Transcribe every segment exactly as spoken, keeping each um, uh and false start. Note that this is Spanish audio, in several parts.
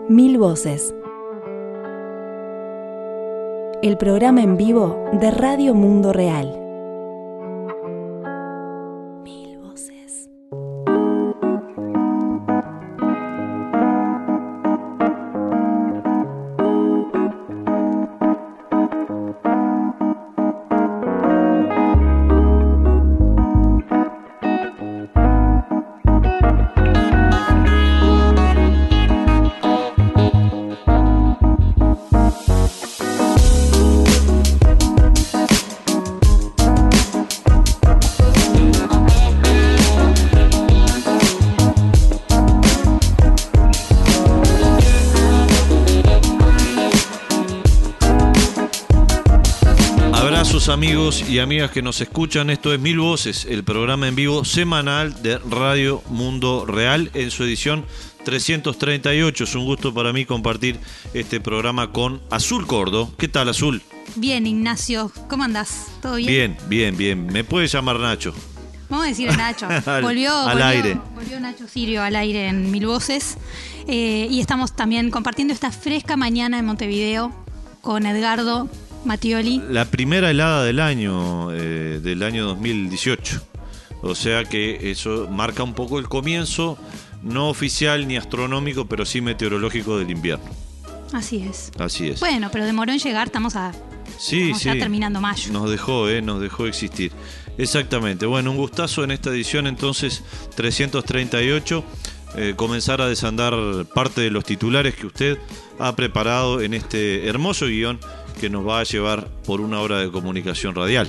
Mil Voces. El programa en vivo de Radio Mundo Real. Mil Voces. Amigos y amigas que nos escuchan, esto es Mil Voces, el programa en vivo semanal de Radio Mundo Real en su edición trescientos treinta y ocho. Es un gusto para mí compartir este programa con Azul Cordo. ¿Qué tal, Azul? Bien, Ignacio, ¿cómo andás? ¿Todo bien? Bien, bien, bien. Me puede llamar Nacho. Vamos a decir a Nacho. al, volvió, al volvió, aire. Volvió Nacho Sirio al aire en Mil Voces. Eh, y estamos también compartiendo esta fresca mañana en Montevideo con Edgardo Mattioli. La primera helada del año, eh, del año dos mil dieciocho. O sea que eso marca un poco el comienzo, no oficial ni astronómico, pero sí meteorológico del invierno. Así es. Así es. Bueno, pero demoró en llegar, estamos a sí, estamos sí. ya terminando mayo. Nos dejó, eh, nos dejó existir. Exactamente. Bueno, un gustazo en esta edición entonces trescientos treinta y ocho. Eh, comenzar a desandar parte de los titulares que usted ha preparado en este hermoso guión que nos va a llevar por una hora de comunicación radial.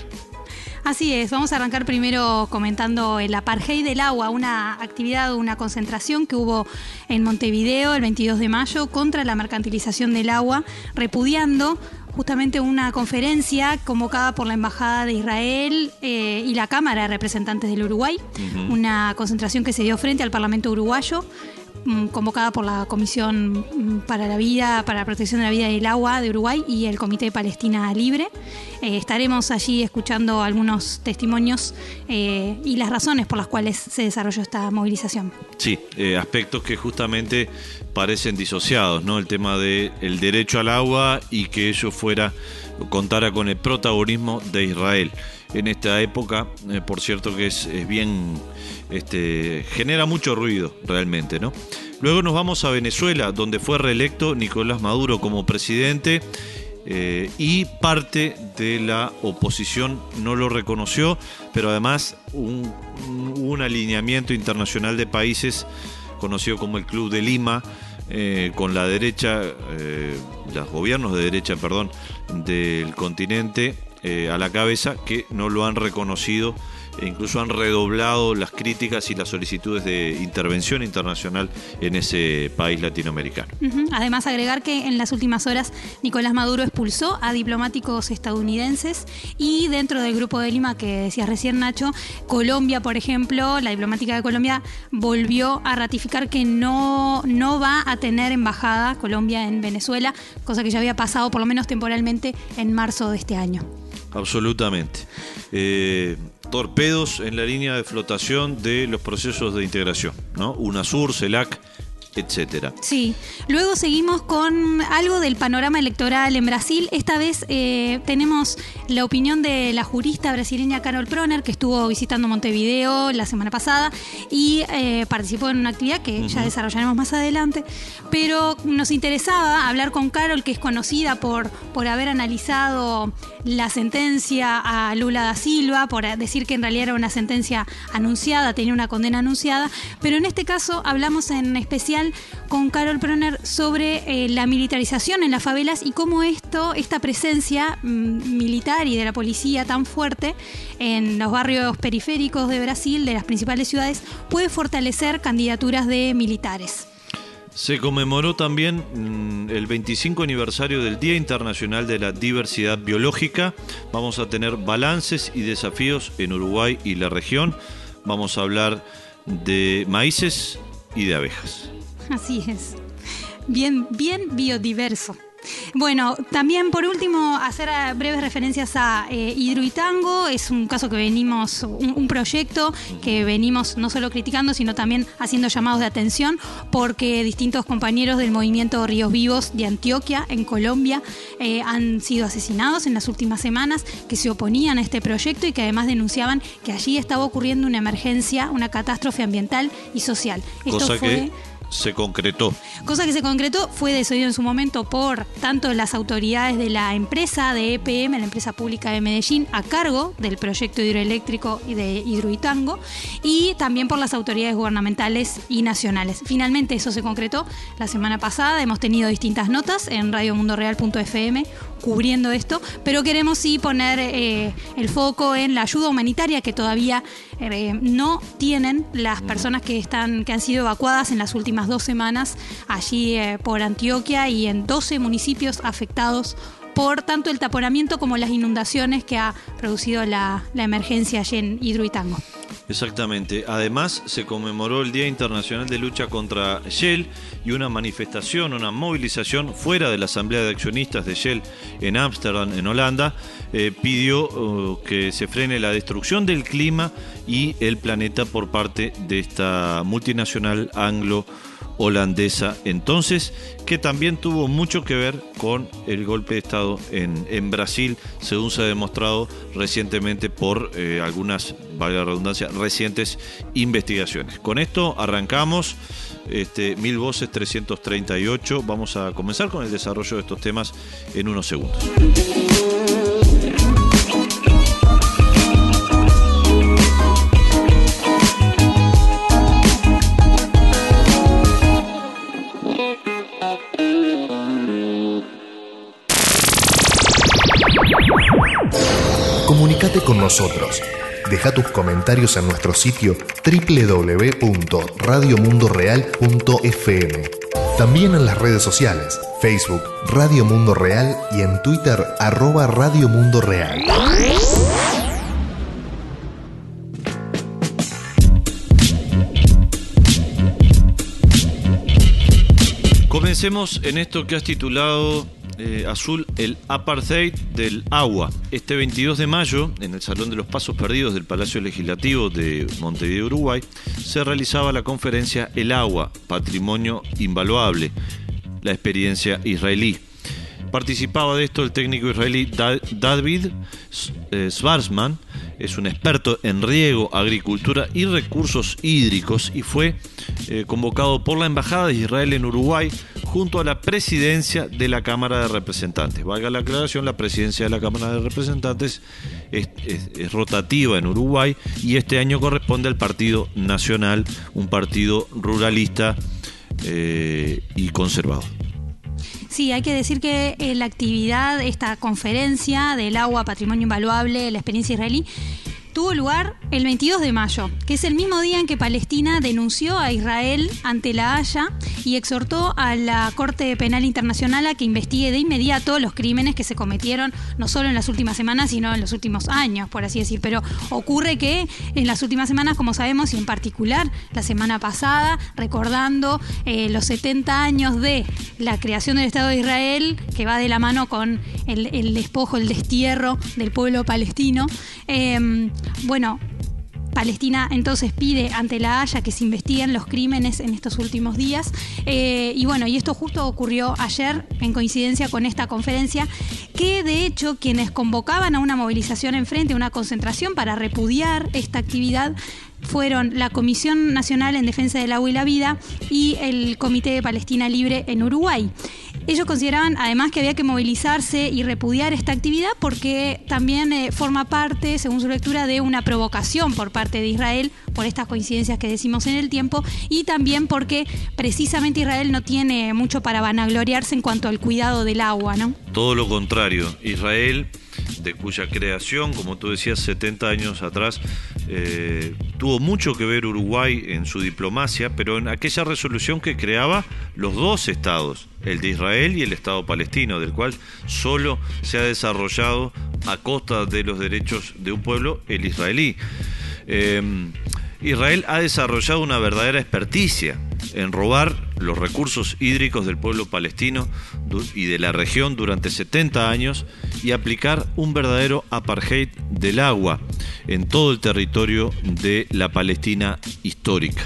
Así es, vamos a arrancar primero comentando el apartheid del agua, una actividad, una concentración que hubo en Montevideo el veintidós de mayo contra la mercantilización del agua, repudiando justamente una conferencia convocada por la Embajada de Israel eh, y la Cámara de Representantes del Uruguay, uh-huh. Una concentración que se dio frente al Parlamento uruguayo, convocada por la Comisión para la Vida, para la Protección de la Vida y el Agua de Uruguay y el Comité de Palestina Libre. Eh, estaremos allí escuchando algunos testimonios eh, y las razones por las cuales se desarrolló esta movilización. Sí, eh, aspectos que justamente parecen disociados, ¿no? El tema del derecho al agua y que ello fuera, contara con el protagonismo de Israel. En esta época, eh, por cierto que es, es bien, este, genera mucho ruido realmente, ¿no? Luego nos vamos a Venezuela, donde fue reelecto Nicolás Maduro como presidente eh, y parte de la oposición no lo reconoció, pero además un, un alineamiento internacional de países conocido como el Club de Lima, eh, con la derecha, eh, los gobiernos de derecha, perdón, del continente, Eh, a la cabeza, que no lo han reconocido e incluso han redoblado las críticas y las solicitudes de intervención internacional en ese país latinoamericano. Uh-huh. Además, agregar que en las últimas horas Nicolás Maduro expulsó a diplomáticos estadounidenses y dentro del Grupo de Lima que decías recién, Nacho, Colombia, por ejemplo, la diplomática de Colombia volvió a ratificar que no, no va a tener embajada Colombia en Venezuela, cosa que ya había pasado por lo menos temporalmente en marzo de este año. Absolutamente. Eh, torpedos en la línea de flotación de los procesos de integración, ¿no? UNASUR, CELAC, etcétera. Sí, luego seguimos con algo del panorama electoral en Brasil. Esta vez eh, tenemos la opinión de la jurista brasileña Carol Proner, que estuvo visitando Montevideo la semana pasada y eh, participó en una actividad que uh-huh. ya desarrollaremos más adelante, pero nos interesaba hablar con Carol, que es conocida por, por haber analizado la sentencia a Lula da Silva, por decir que en realidad era una sentencia anunciada, tenía una condena anunciada, pero en este caso hablamos en especial con Carol Proner sobre eh, la militarización en las favelas y cómo esto, esta presencia mm, militar y de la policía tan fuerte en los barrios periféricos de Brasil, de las principales ciudades, puede fortalecer candidaturas de militares. Se conmemoró también mmm, el veinticinco aniversario del Día Internacional de la Diversidad Biológica. Vamos a tener balances y desafíos en Uruguay y la región. Vamos a hablar de maíces y de abejas. Así es. Bien, bien biodiverso. Bueno, también por último hacer breves referencias a eh, Hidroituango. Es un caso que venimos, un, un proyecto que venimos no solo criticando, sino también haciendo llamados de atención, porque distintos compañeros del movimiento Ríos Vivos de Antioquia, en Colombia, eh, han sido asesinados en las últimas semanas, que se oponían a este proyecto y que además denunciaban que allí estaba ocurriendo una emergencia, una catástrofe ambiental y social. Esto Cosa fue... que se concretó. Cosa que se concretó, fue decidido en su momento por tanto las autoridades de la empresa de E P M, la empresa pública de Medellín, a cargo del proyecto hidroeléctrico y de Hidroituango, y también por las autoridades gubernamentales y nacionales. Finalmente eso se concretó la semana pasada. Hemos tenido distintas notas en radio mundo real punto f m cubriendo esto, pero queremos sí poner eh, el foco en la ayuda humanitaria que todavía eh, no tienen las personas que están que han sido evacuadas en las últimas dos semanas allí eh, por Antioquia y en doce municipios afectados por tanto el taponamiento como las inundaciones que ha producido la, la emergencia allí en Hidroituango. Exactamente. Además, se conmemoró el Día Internacional de Lucha contra Shell y una manifestación, una movilización fuera de la Asamblea de Accionistas de Shell en Ámsterdam, en Holanda, eh, pidió uh, que se frene la destrucción del clima y el planeta por parte de esta multinacional anglo holandesa entonces, que también tuvo mucho que ver con el golpe de Estado en, en Brasil, según se ha demostrado recientemente por eh, algunas, valga la redundancia, recientes investigaciones. Con esto arrancamos este, Mil Voces trescientos treinta y ocho. Vamos a comenzar con el desarrollo de estos temas en unos segundos. Comunicate con nosotros. Deja tus comentarios en nuestro sitio doble u doble u doble u punto radio mundo real punto f m. También en las redes sociales, Facebook Radio Mundo Real y en Twitter arroba Radio Mundo Real. Comencemos en esto que has titulado eh, Azul, el apartheid del agua. Este veintidós de mayo, en el Salón de los Pasos Perdidos del Palacio Legislativo de Montevideo, Uruguay, se realizaba la conferencia El agua, patrimonio invaluable, la experiencia israelí. Participaba de esto el técnico israelí David Schwarzman. Es un experto en riego, agricultura y recursos hídricos y fue eh, convocado por la Embajada de Israel en Uruguay junto a la presidencia de la Cámara de Representantes. Valga la aclaración, la presidencia de la Cámara de Representantes es, es, es rotativa en Uruguay y este año corresponde al Partido Nacional, un partido ruralista eh, y conservador. Sí, hay que decir que eh, la actividad, esta conferencia del agua, patrimonio invaluable, la experiencia israelí, tuvo lugar el veintidós de mayo, que es el mismo día en que Palestina denunció a Israel ante la Haya y exhortó a la Corte Penal Internacional a que investigue de inmediato los crímenes que se cometieron no solo en las últimas semanas, sino en los últimos años, por así decir. Pero ocurre que en las últimas semanas, como sabemos, y en particular la semana pasada, recordando eh, los setenta años de la creación del Estado de Israel, que va de la mano con el, el despojo, el destierro del pueblo palestino, eh, bueno, Palestina entonces pide ante la Haya que se investiguen los crímenes en estos últimos días eh, y bueno, y esto justo ocurrió ayer en coincidencia con esta conferencia que de hecho quienes convocaban a una movilización en frente, a una concentración para repudiar esta actividad fueron la Comisión Nacional en Defensa del Agua y la Vida y el Comité de Palestina Libre en Uruguay. Ellos consideraban además que había que movilizarse y repudiar esta actividad porque también eh, forma parte, según su lectura, de una provocación por parte de Israel por estas coincidencias que decimos en el tiempo y también porque precisamente Israel no tiene mucho para vanagloriarse en cuanto al cuidado del agua, ¿no? Todo lo contrario, Israel, de cuya creación, como tú decías, setenta años atrás, eh, tuvo mucho que ver Uruguay en su diplomacia, pero en aquella resolución que creaba los dos estados, el de Israel y el Estado palestino, del cual solo se ha desarrollado a costa de los derechos de un pueblo, el israelí. Eh, Israel ha desarrollado una verdadera experticia en robar los recursos hídricos del pueblo palestino y de la región durante setenta años y aplicar un verdadero apartheid del agua en todo el territorio de la Palestina histórica.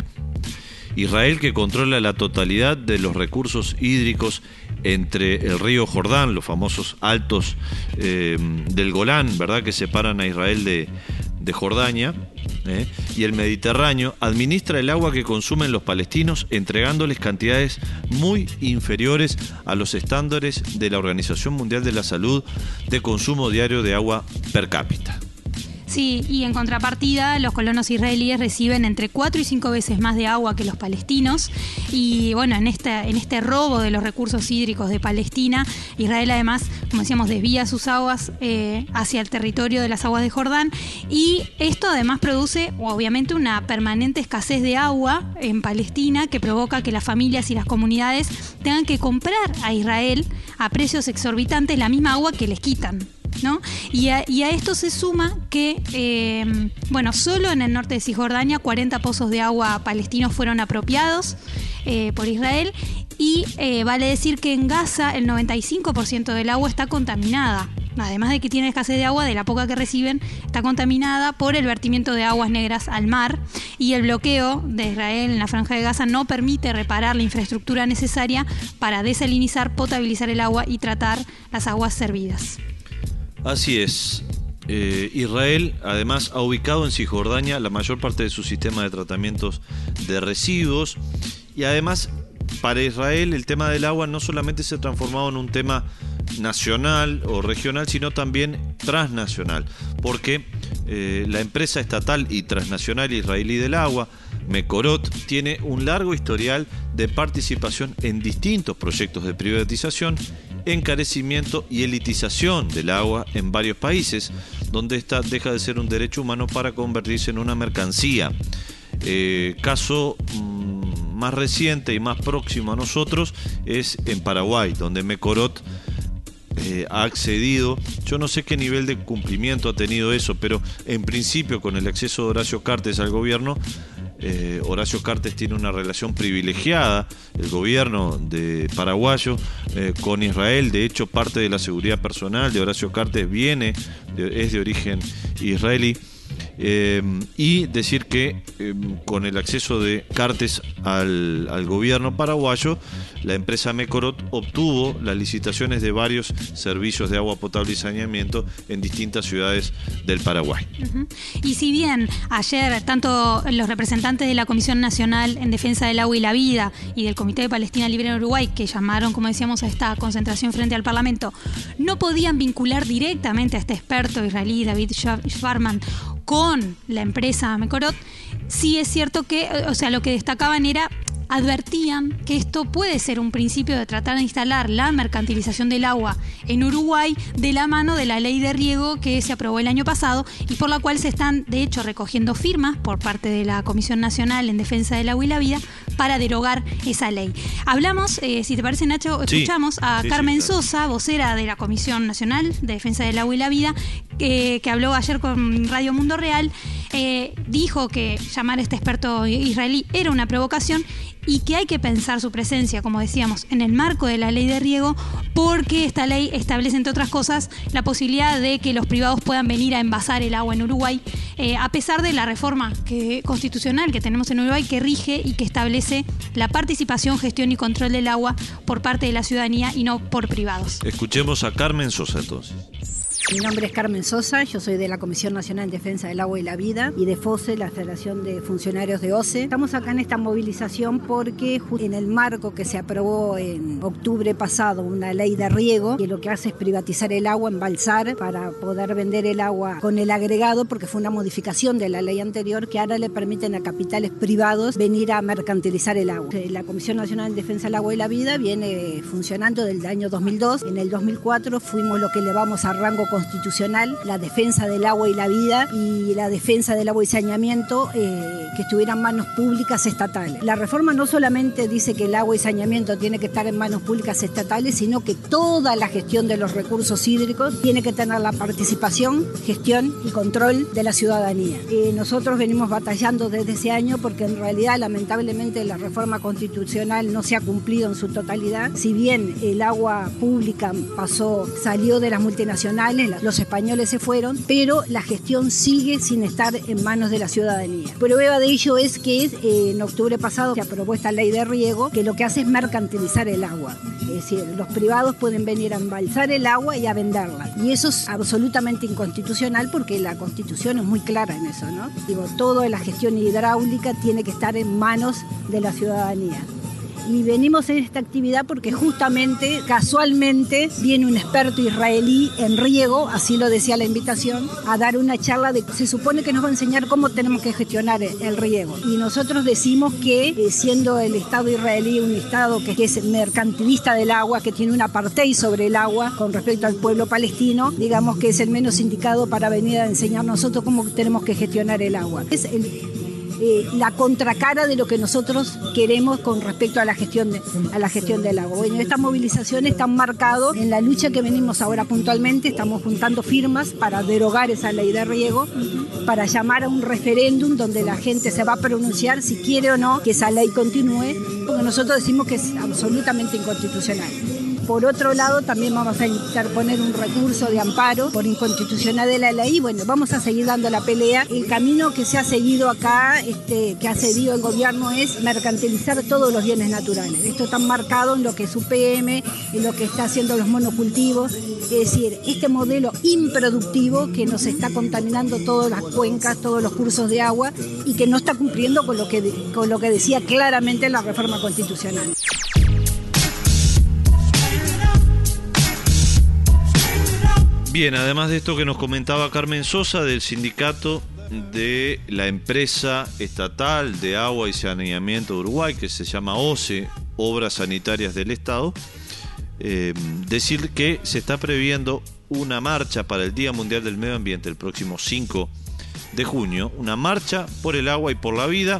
Israel, que controla la totalidad de los recursos hídricos entre el río Jordán, los famosos altos eh, del Golán, ¿verdad?, que separan a Israel de, de Jordania, eh, y el Mediterráneo, administra el agua que consumen los palestinos, entregándoles cantidades muy inferiores a los estándares de la Organización Mundial de la Salud de consumo diario de agua per cápita. Sí, y en contrapartida, los colonos israelíes reciben entre cuatro y cinco veces más de agua que los palestinos. Y bueno, en este, en este robo de los recursos hídricos de Palestina, Israel además, como decíamos, desvía sus aguas eh, hacia el territorio de las aguas de Jordán. Y esto además produce, obviamente, una permanente escasez de agua en Palestina que provoca que las familias y las comunidades tengan que comprar a Israel a precios exorbitantes la misma agua que les quitan, ¿no? Y a, y a esto se suma que, eh, bueno, solo en el norte de Cisjordania cuarenta pozos de agua palestinos fueron apropiados eh, por Israel, y eh, vale decir que en Gaza el noventa y cinco por ciento del agua está contaminada. Además de que tiene escasez de agua, de la poca que reciben, está contaminada por el vertimiento de aguas negras al mar, y el bloqueo de Israel en la Franja de Gaza no permite reparar la infraestructura necesaria para desalinizar, potabilizar el agua y tratar las aguas servidas. Así es. Eh, Israel además ha ubicado en Cisjordania la mayor parte de su sistema de tratamientos de residuos, y además para Israel el tema del agua no solamente se ha transformado en un tema nacional o regional, sino también transnacional, porque eh, la empresa estatal y transnacional israelí del agua, Mekorot, tiene un largo historial de participación en distintos proyectos de privatización, encarecimiento y elitización del agua en varios países, donde esta deja de ser un derecho humano para convertirse en una mercancía. Eh, caso mmm, más reciente y más próximo a nosotros es en Paraguay, donde Mekorot eh, ha accedido. Yo no sé qué nivel de cumplimiento ha tenido eso, pero en principio, con el acceso de Horacio Cartes al gobierno, Eh, Horacio Cartes tiene una relación privilegiada, el gobierno de paraguayo, eh, con Israel. De hecho, parte de la seguridad personal de Horacio Cartes viene, de, es de origen israelí. Eh, y decir que eh, con el acceso de Cartes al, al gobierno paraguayo, la empresa Mekorot obtuvo las licitaciones de varios servicios de agua potable y saneamiento en distintas ciudades del Paraguay. Uh-huh. Y si bien ayer tanto los representantes de la Comisión Nacional en Defensa del Agua y la Vida y del Comité de Palestina Libre en Uruguay, que llamaron, como decíamos, a esta concentración frente al Parlamento, no podían vincular directamente a este experto israelí, David Schwarman, con la empresa Mekorot, sí es cierto que, o sea, lo que destacaban era, advertían que esto puede ser un principio de tratar de instalar la mercantilización del agua en Uruguay de la mano de la ley de riego que se aprobó el año pasado y por la cual se están, de hecho, recogiendo firmas por parte de la Comisión Nacional en Defensa del Agua y la Vida para derogar esa ley. Hablamos, eh, si te parece, Nacho, escuchamos sí, a sí, Carmen sí, claro. Sosa, vocera de la Comisión Nacional de Defensa del Agua y la Vida, que, que habló ayer con Radio Mundo Real. Eh, dijo que llamar a este experto israelí era una provocación y que hay que pensar su presencia, como decíamos, en el marco de la ley de riego, porque esta ley establece, entre otras cosas, la posibilidad de que los privados puedan venir a envasar el agua en Uruguay, eh, a pesar de la reforma que, constitucional que tenemos en Uruguay, que rige y que establece la participación, gestión y control del agua por parte de la ciudadanía y no por privados. Escuchemos a Carmen Sosa entonces. Mi nombre es Carmen Sosa, yo soy de la Comisión Nacional en Defensa del Agua y la Vida y de F O S E, la Federación de Funcionarios de O C E. Estamos acá en esta movilización porque en el marco que se aprobó en octubre pasado una ley de riego que lo que hace es privatizar el agua, embalsar para poder vender el agua con el agregado, porque fue una modificación de la ley anterior que ahora le permiten a capitales privados venir a mercantilizar el agua. La Comisión Nacional en Defensa del Agua y la Vida viene funcionando desde el año dos mil dos. En el dos mil cuatro fuimos lo que elevamos a rango constitucional, la defensa del agua y la vida y la defensa del agua y saneamiento, eh, que estuvieran en manos públicas estatales. La reforma no solamente dice que el agua y saneamiento tiene que estar en manos públicas estatales, sino que toda la gestión de los recursos hídricos tiene que tener la participación, gestión y control de la ciudadanía. Eh, nosotros venimos batallando desde ese año porque en realidad lamentablemente la reforma constitucional no se ha cumplido en su totalidad. Si bien el agua pública pasó, salió de las multinacionales, los españoles se fueron, pero la gestión sigue sin estar en manos de la ciudadanía. Prueba de ello es que eh, en octubre pasado se aprobó esta ley de riego que lo que hace es mercantilizar el agua. Es decir, los privados pueden venir a embalsar el agua y a venderla. Y eso es absolutamente inconstitucional porque la Constitución es muy clara en eso, ¿no? Digo, toda la gestión hidráulica tiene que estar en manos de la ciudadanía. Y venimos en esta actividad porque justamente, casualmente, viene un experto israelí en riego, así lo decía la invitación, a dar una charla de, se supone que nos va a enseñar cómo tenemos que gestionar el riego. Y nosotros decimos que, eh, siendo el Estado israelí un Estado que, que es mercantilista del agua, que tiene un apartheid sobre el agua con respecto al pueblo palestino, digamos que es el menos indicado para venir a enseñar nosotros cómo tenemos que gestionar el agua. Es el... Eh, la contracara de lo que nosotros queremos con respecto a la gestión de, a la gestión del agua. Bueno, estas movilizaciones están marcadas en la lucha que venimos ahora puntualmente, estamos juntando firmas para derogar esa ley de riego, para llamar a un referéndum donde la gente se va a pronunciar si quiere o no que esa ley continúe, porque nosotros decimos que es absolutamente inconstitucional. Por otro lado, también vamos a interponer un recurso de amparo por inconstitucionalidad de la ley. Bueno, vamos a seguir dando la pelea. El camino que se ha seguido acá, este, que ha seguido el gobierno, es mercantilizar todos los bienes naturales. Esto está marcado en lo que es U P M, en lo que está haciendo los monocultivos. Es decir, este modelo improductivo que nos está contaminando todas las cuencas, todos los cursos de agua y que no está cumpliendo con lo que, con lo que decía claramente la reforma constitucional. Bien, además de esto que nos comentaba Carmen Sosa del sindicato de la empresa estatal de agua y saneamiento de Uruguay, que se llama O S E, Obras Sanitarias del Estado, eh, decir que se está previendo una marcha para el Día Mundial del Medio Ambiente el próximo cinco de junio, una marcha por el agua y por la vida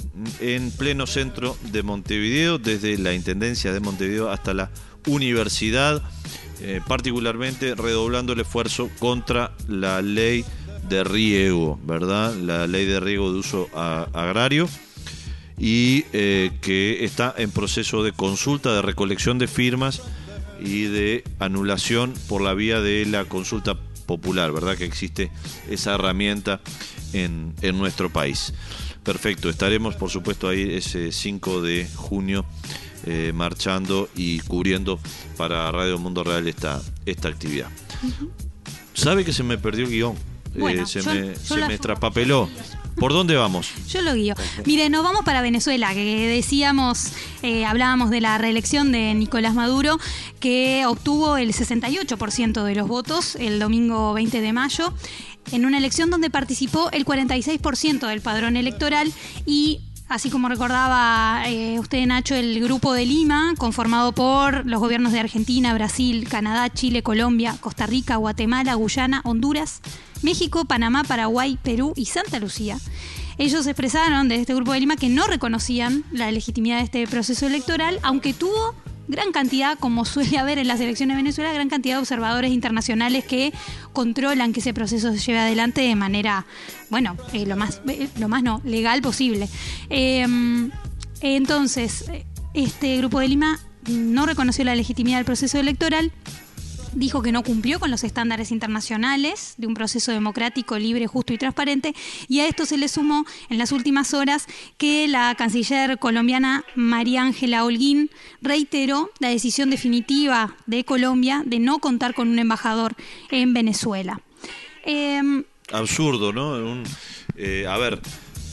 en pleno centro de Montevideo, desde la Intendencia de Montevideo hasta la Universidad, eh, particularmente redoblando el esfuerzo contra la ley de riego, ¿verdad? La ley de riego de uso a, agrario y eh, que está en proceso de consulta, de recolección de firmas y de anulación por la vía de la consulta popular, ¿verdad? Que existe esa herramienta en, en nuestro país. Perfecto, estaremos por supuesto ahí ese cinco de junio eh, marchando y cubriendo para Radio Mundo Real esta, esta actividad. Uh-huh. ¿Sabe que se me perdió el guión? Bueno, eh, se yo, me, yo se me traspapeló. ¿Por dónde vamos? Yo lo guío. Mire, nos vamos para Venezuela, que decíamos, eh, hablábamos de la reelección de Nicolás Maduro, que obtuvo el sesenta y ocho por ciento de los votos el domingo veinte de mayo, en una elección donde participó el cuarenta y seis por ciento del padrón electoral y, así como recordaba eh, usted, Nacho, el Grupo de Lima, conformado por los gobiernos de Argentina, Brasil, Canadá, Chile, Colombia, Costa Rica, Guatemala, Guyana, Honduras, México, Panamá, Paraguay, Perú y Santa Lucía. Ellos expresaron desde este Grupo de Lima que no reconocían la legitimidad de este proceso electoral, aunque tuvo gran cantidad, como suele haber en las elecciones de Venezuela, gran cantidad de observadores internacionales que controlan que ese proceso se lleve adelante de manera, bueno, eh, lo más, eh, lo más no, legal posible. Eh, entonces, este Grupo de Lima no reconoció la legitimidad del proceso electoral, dijo que no cumplió con los estándares internacionales de un proceso democrático, libre, justo y transparente, y a esto se le sumó en las últimas horas que la canciller colombiana María Ángela Holguín reiteró la decisión definitiva de Colombia de no contar con un embajador en Venezuela. Eh, Absurdo, ¿no? Un, eh, a ver...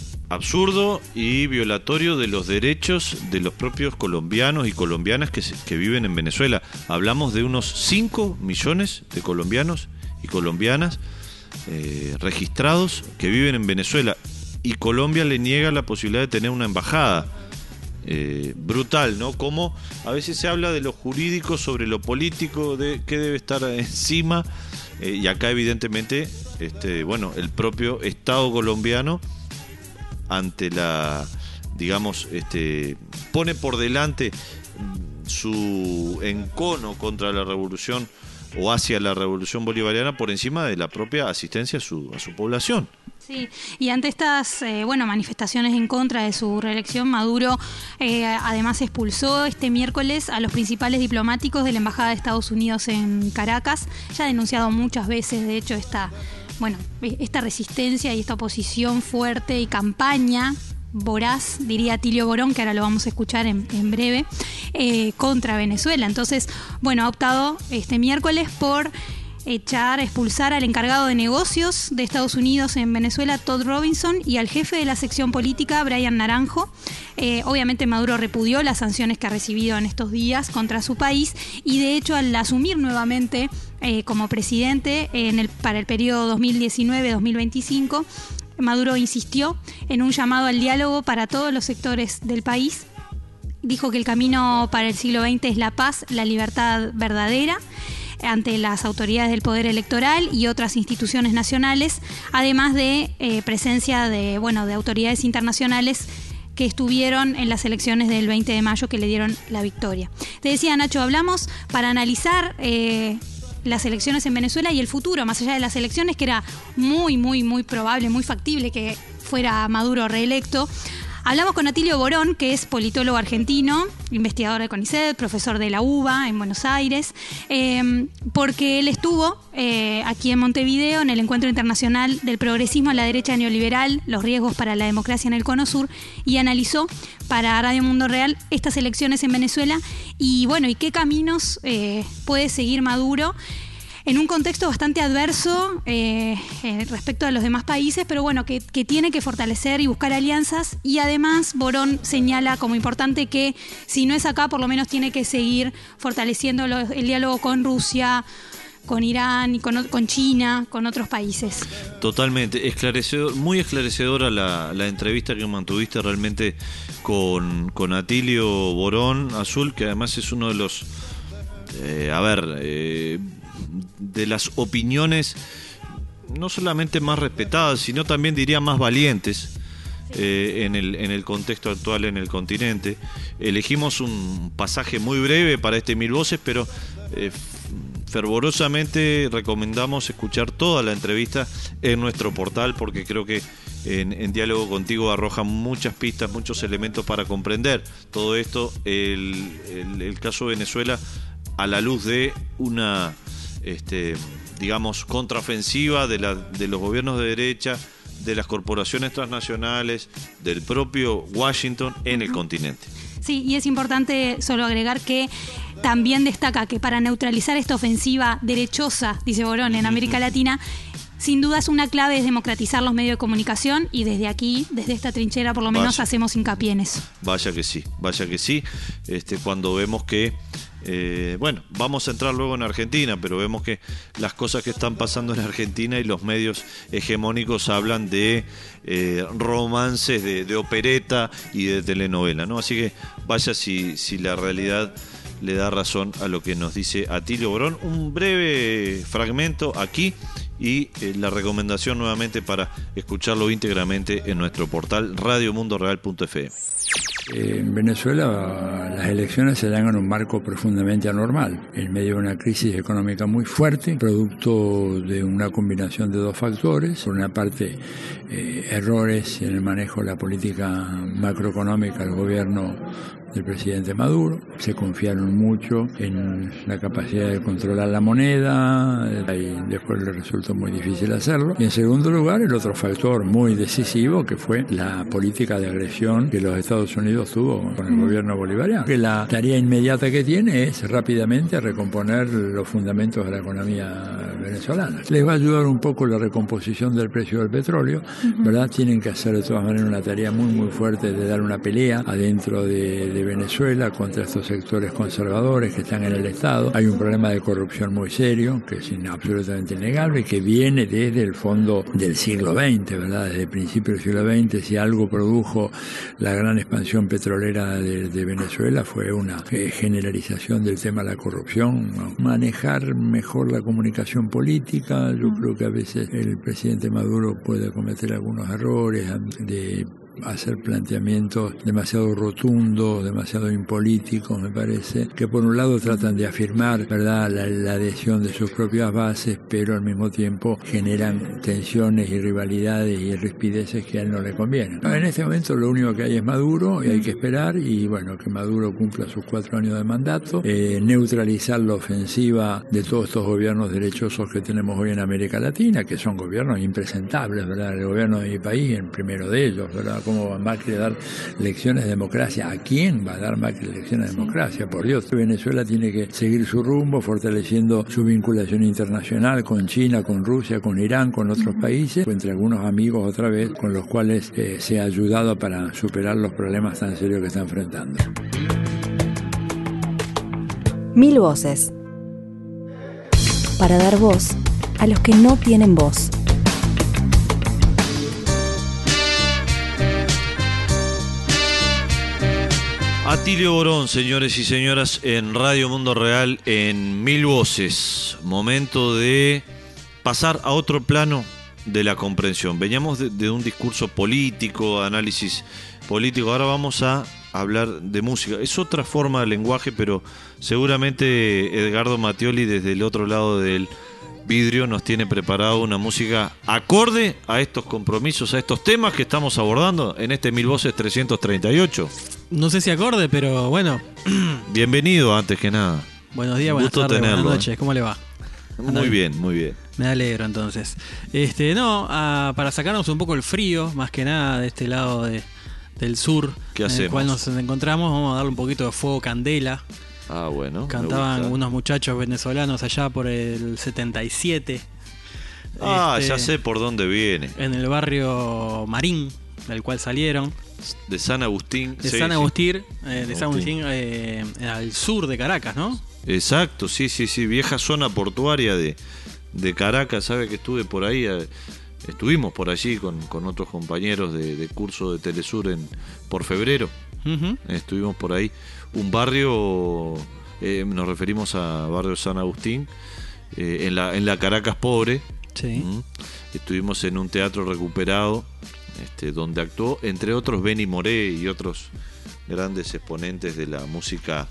absurdo y violatorio de los derechos de los propios colombianos y colombianas que, se, que viven en Venezuela. Hablamos de unos cinco millones de colombianos y colombianas eh, registrados que viven en Venezuela y Colombia le niega la posibilidad de tener una embajada. Eh, brutal, ¿no? Como a veces se habla de lo jurídico sobre lo político, de qué debe estar encima eh, y acá evidentemente, este, bueno, el propio Estado colombiano ante la, digamos, este, pone por delante su encono contra la revolución o hacia la revolución bolivariana por encima de la propia asistencia a su, a su población. Sí, y ante estas eh, bueno manifestaciones en contra de su reelección, Maduro eh, además expulsó este miércoles a los principales diplomáticos de la Embajada de Estados Unidos en Caracas. Ya ha denunciado muchas veces, de hecho, esta, bueno, esta resistencia y esta oposición fuerte y campaña voraz, diría Atilio Borón, que ahora lo vamos a escuchar en, en breve, eh, contra Venezuela. Entonces, bueno, ha optado este miércoles por echar, expulsar al encargado de negocios de Estados Unidos en Venezuela, Todd Robinson, y al jefe de la sección política, Brian Naranjo. Eh, obviamente Maduro repudió las sanciones que ha recibido en estos días contra su país y de hecho al asumir nuevamente eh, como presidente en el, para el periodo dos mil diecinueve a dos mil veinticinco, Maduro insistió en un llamado al diálogo para todos los sectores del país. Dijo que el camino para el siglo veinte es la paz, la libertad verdadera ante las autoridades del poder electoral y otras instituciones nacionales, además de eh, presencia de, bueno, de autoridades internacionales que estuvieron en las elecciones del veinte de mayo que le dieron la victoria. Te decía, Nacho, hablamos para analizar eh, las elecciones en Venezuela y el futuro, más allá de las elecciones, que era muy, muy, muy probable, muy factible que fuera Maduro reelecto. Hablamos con Atilio Borón, que es politólogo argentino, investigador de CONICET, profesor de la U B A en Buenos Aires, eh, porque él estuvo eh, aquí en Montevideo en el Encuentro Internacional del Progresismo a la Derecha Neoliberal, los riesgos para la democracia en el Cono Sur, y analizó para Radio Mundo Real estas elecciones en Venezuela y, bueno, y qué caminos eh, puede seguir Maduro en un contexto bastante adverso eh, eh, respecto a los demás países, pero bueno, que, que tiene que fortalecer y buscar alianzas. Y además Borón señala como importante que si no es acá, por lo menos tiene que seguir fortaleciendo lo, el diálogo con Rusia, con Irán y con, con China, con otros países. Totalmente, esclarecedor, muy esclarecedora la, la entrevista que mantuviste realmente con, con Atilio Borón Azul, que además es uno de los, eh, a ver, eh, de las opiniones no solamente más respetadas, sino también diría más valientes eh, en el, en el contexto actual en el continente. Elegimos un pasaje muy breve para este Mil Voces, pero eh, fervorosamente recomendamos escuchar toda la entrevista en nuestro portal, porque creo que en, en diálogo contigo arroja muchas pistas, muchos elementos para comprender todo esto, el, el, el caso de Venezuela a la luz de una Este, digamos, contraofensiva de, la, de los gobiernos de derecha, de las corporaciones transnacionales, del propio Washington en el continente. Sí, y es importante solo agregar que también destaca que para neutralizar esta ofensiva derechosa, dice Borón, en América Latina, sin duda es una clave es democratizar los medios de comunicación y desde aquí, desde esta trinchera por lo menos, vaya, hacemos hincapié en eso. Vaya que sí, vaya que sí, este, cuando vemos que Eh, bueno, vamos a entrar luego en Argentina, pero vemos que las cosas que están pasando en Argentina y los medios hegemónicos hablan de eh, romances, de, de opereta y de telenovela, ¿no? Así que vaya si, si la realidad le da razón a lo que nos dice Atilio Borón. Un breve fragmento aquí y eh, la recomendación nuevamente para escucharlo íntegramente en nuestro portal radio mundo real punto f m. En Venezuela las elecciones se dan en un marco profundamente anormal, en medio de una crisis económica muy fuerte, producto de una combinación de dos factores. Por una parte, eh, errores en el manejo de la política macroeconómica del gobierno del presidente Maduro. Se confiaron mucho en la capacidad de controlar la moneda y después le resultó muy difícil hacerlo. Y en segundo lugar, el otro factor muy decisivo, que fue la política de agresión que los Estados Unidos tuvo con el gobierno bolivariano. Que la tarea inmediata que tiene es rápidamente recomponer los fundamentos de la economía venezolana. Les va a ayudar un poco la recomposición del precio del petróleo, ¿verdad? Tienen que hacer de todas maneras una tarea muy muy fuerte de dar una pelea adentro de, de de Venezuela contra estos sectores conservadores que están en el Estado. Hay un problema de corrupción muy serio, que es absolutamente innegable, que viene desde el fondo del siglo veinte, ¿verdad? Desde el principio del siglo veinte, si algo produjo la gran expansión petrolera de, de Venezuela fue una eh, generalización del tema de la corrupción, ¿no? Manejar mejor la comunicación política. Yo creo que a veces el presidente Maduro puede cometer algunos errores de hacer planteamientos demasiado rotundos, demasiado impolíticos, me parece, que por un lado tratan de afirmar, ¿verdad?, la, la adhesión de sus propias bases, pero al mismo tiempo generan tensiones y rivalidades y rispideces que a él no le convienen. En este momento lo único que hay es Maduro y hay que esperar, y bueno, que Maduro cumpla sus cuatro años de mandato, eh, neutralizar la ofensiva de todos estos gobiernos derechosos que tenemos hoy en América Latina, que son gobiernos impresentables, ¿verdad? El gobierno de mi país, el primero de ellos, ¿verdad? ¿Cómo va Macri a dar lecciones de democracia? ¿A quién va a dar Macri lecciones de democracia? Por Dios, Venezuela tiene que seguir su rumbo, fortaleciendo su vinculación internacional con China, con Rusia, con Irán, con otros países, entre algunos amigos otra vez, con los cuales eh, se ha ayudado para superar los problemas tan serios que está enfrentando. Mil voces. Para dar voz a los que no tienen voz. Atilio Borón, señores y señoras, en Radio Mundo Real, en Mil Voces. Momento de pasar a otro plano de la comprensión. Veníamos de, de un discurso político, análisis político, ahora vamos a hablar de música. Es otra forma de lenguaje, pero seguramente Edgardo Mattioli, desde el otro lado del vidrio, nos tiene preparado una música acorde a estos compromisos, a estos temas que estamos abordando en este Mil Voces trescientos treinta y ocho. No sé si acorde, pero bueno. Bienvenido, antes que nada. Buenos días, buenas tardes, buenas noches. ¿Cómo le va? Muy bien, muy bien. Me alegro, entonces. Este, no, a, para sacarnos un poco el frío, más que nada de este lado de, del sur, ¿qué en hacemos? el cual nos encontramos, vamos a darle un poquito de fuego candela. Ah, bueno. Cantaban unos muchachos venezolanos allá por el setenta y siete. Ah, este, ya sé por dónde viene. En el barrio Marín, del cual salieron. De San Agustín. De sí, San sí. Agustín, eh, de San Agustín, eh, al sur de Caracas, ¿no? Exacto, sí, sí, sí. Vieja zona portuaria de, de Caracas. Sabe que estuve por ahí. Eh, estuvimos por allí con, con otros compañeros de, de curso de Telesur en, por febrero. Uh-huh. Estuvimos por ahí. Un barrio, eh, nos referimos a barrio San Agustín, eh, en, la, en la Caracas pobre. Sí. ¿Mm? Estuvimos en un teatro recuperado, este, donde actuó, entre otros, Benny Moré y otros grandes exponentes de la música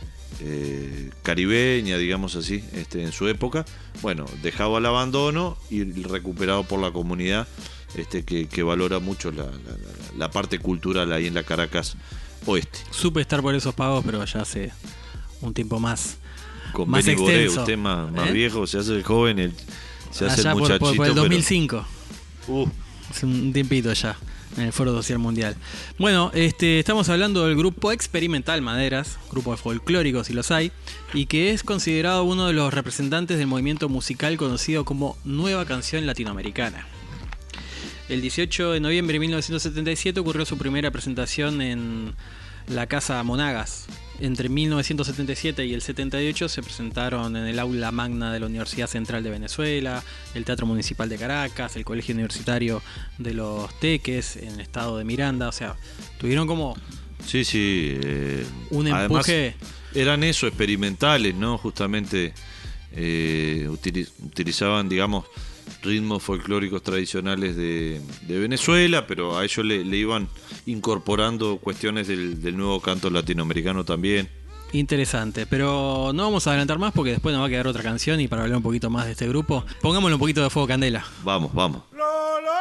eh, caribeña, digamos así, este, en su época. Bueno, dejado al abandono y recuperado por la comunidad, este, que, que valora mucho la, la, la parte cultural ahí en la Caracas oeste. Supe estar por esos pagos, pero ya hace un tiempo más, Con más Benny Moré, extenso. usted más, más ¿Eh? viejo, se hace el joven, el, se hace Allá el por, muchachito. por, por el dos mil pero- cinco. Uh, Hace un tiempito ya, en el Foro Social Mundial. Bueno, este, estamos hablando del grupo experimental Maderas, grupo folclórico si los hay, y que es considerado uno de los representantes del movimiento musical conocido como Nueva Canción Latinoamericana. El dieciocho de noviembre de mil novecientos setenta y siete ocurrió su primera presentación en la Casa Monagas. Entre mil novecientos setenta y siete y el setenta y ocho se presentaron en el aula magna de la Universidad Central de Venezuela, el Teatro Municipal de Caracas, el Colegio Universitario de los Teques, en el estado de Miranda. O sea, tuvieron como sí, sí. eh, un además, empuje. eran eso, experimentales, ¿no? Justamente eh, utili- utilizaban, digamos, ritmos folclóricos tradicionales de, de Venezuela, pero a ellos le, le iban incorporando cuestiones del, del nuevo canto latinoamericano también. Interesante, pero no vamos a adelantar más porque después nos va a quedar otra canción, y para hablar un poquito más de este grupo, pongámosle un poquito de fuego candela. Vamos, vamos. Lolo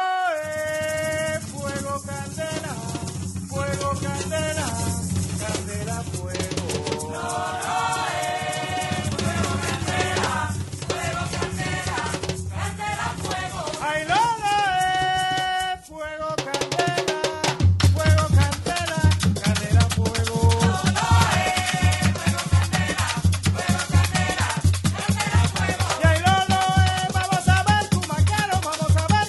es fuego candela, fuego candela, candela fuego. Lolo es fuego candela, fuego candela, candela fuego. Ay, Lolo es fuego candela, fuego candela, candela fuego. Lolo es fuego candela, fuego candela, candela fuego. Y ay, Lolo es, vamos a ver tu maquero, vamos a ver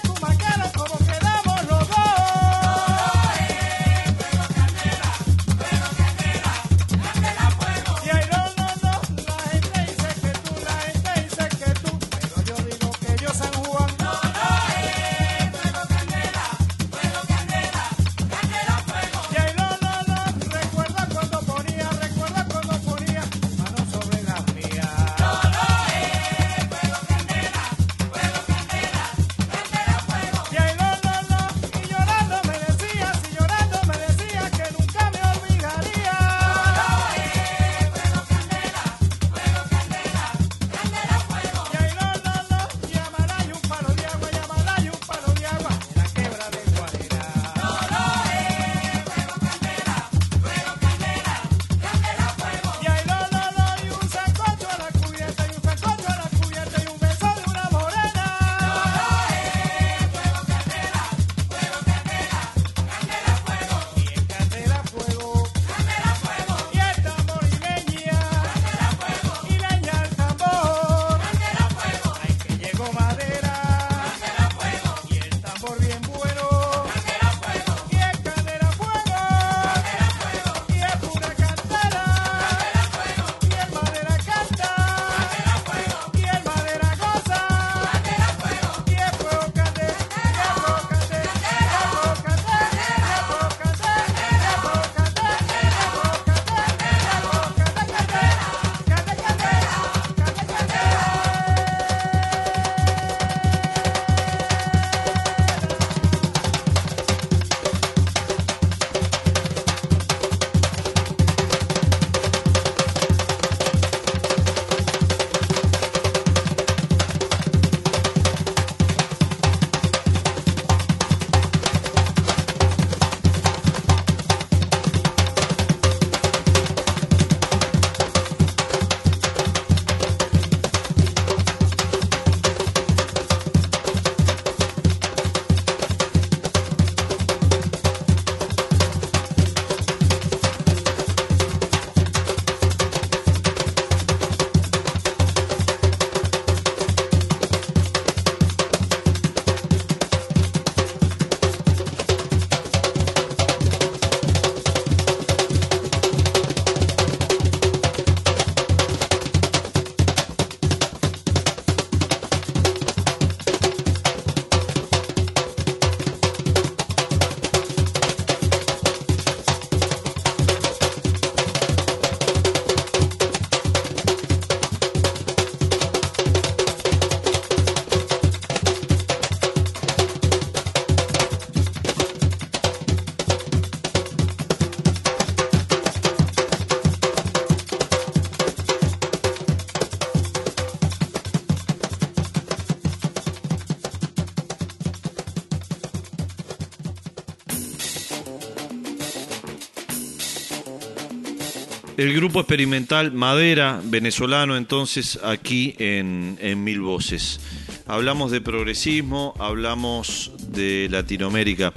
El grupo experimental Madera, venezolano, entonces, aquí en, en Mil Voces. Hablamos de progresismo, hablamos de Latinoamérica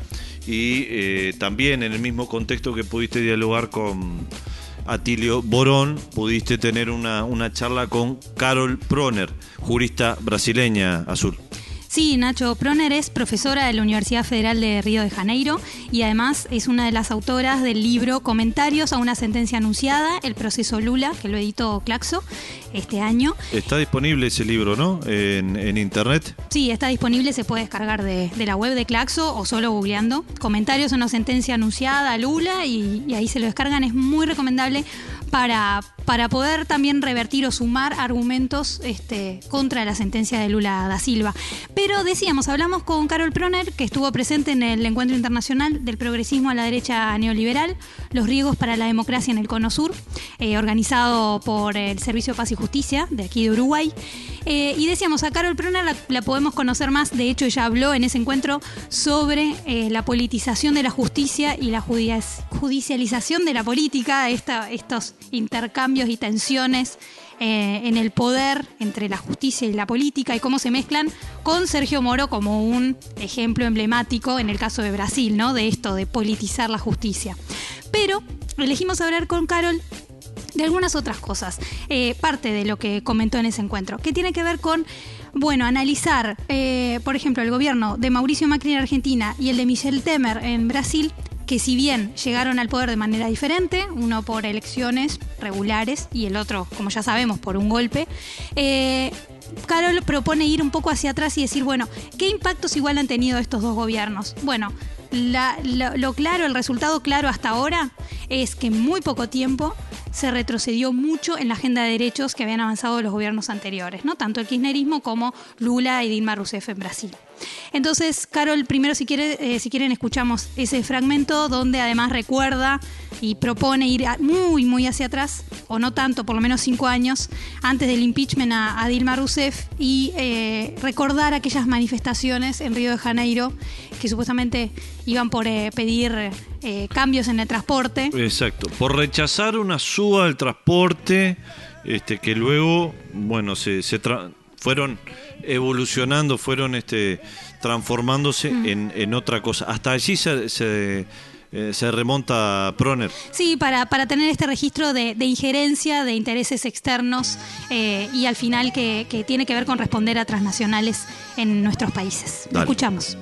y eh, también en el mismo contexto que pudiste dialogar con Atilio Borón, pudiste tener una, una charla con Carol Proner, jurista brasileña, Azul. Sí, Nacho, Proner es profesora de la Universidad Federal de Río de Janeiro y además es una de las autoras del libro Comentarios a una sentencia anunciada, el proceso Lula, que lo editó Claxo este año. Está disponible ese libro, ¿no? En, en internet. Sí, está disponible, se puede descargar de, de la web de Claxo o solo googleando Comentarios a una sentencia anunciada, Lula, y, y ahí se lo descargan. Es muy recomendable para, para poder también revertir o sumar argumentos este, contra la sentencia de Lula da Silva. Pero decíamos, hablamos con Carol Proner, que estuvo presente en el Encuentro Internacional del Progresismo a la Derecha Neoliberal, los riesgos para la democracia en el Cono Sur, eh, organizado por el Servicio de Paz y Justicia de aquí de Uruguay. Eh, y decíamos, a Carol Proner la, la podemos conocer más, de hecho ella habló en ese encuentro sobre eh, la politización de la justicia y la judici- judicialización de la política, esta, estos intercambios y tensiones eh, en el poder entre la justicia y la política y cómo se mezclan, con Sergio Moro como un ejemplo emblemático en el caso de Brasil, ¿no? De esto, de politizar la justicia. Pero elegimos hablar con Carol de algunas otras cosas, eh, parte de lo que comentó en ese encuentro, que tiene que ver con, bueno, analizar, eh, por ejemplo, el gobierno de Mauricio Macri en Argentina y el de Michel Temer en Brasil, que si bien llegaron al poder de manera diferente, uno por elecciones regulares y el otro, como ya sabemos, por un golpe, eh, Carol propone ir un poco hacia atrás y decir, bueno, ¿qué impactos igual han tenido estos dos gobiernos? Bueno, la, lo, lo claro, el resultado claro hasta ahora es que en muy poco tiempo se retrocedió mucho en la agenda de derechos que habían avanzado los gobiernos anteriores, ¿no? Tanto el kirchnerismo como Lula y Dilma Rousseff en Brasil. Entonces, Carol, primero si, quiere, eh, si quieren escuchamos ese fragmento donde además recuerda y propone ir a, muy, muy hacia atrás, o no tanto, por lo menos cinco años, antes del impeachment a, a Dilma Rousseff y eh, recordar aquellas manifestaciones en Río de Janeiro que supuestamente iban por eh, pedir eh, cambios en el transporte. Exacto, por rechazar una suba del transporte este, que luego, bueno, se, se tra- fueron evolucionando, fueron este, transformándose mm. en, en otra cosa. Hasta allí se, se, eh, se remonta Proner. Sí, para, para tener este registro de, de injerencia, de intereses externos eh, y al final que, que tiene que ver con responder a transnacionales en nuestros países. Lo escuchamos.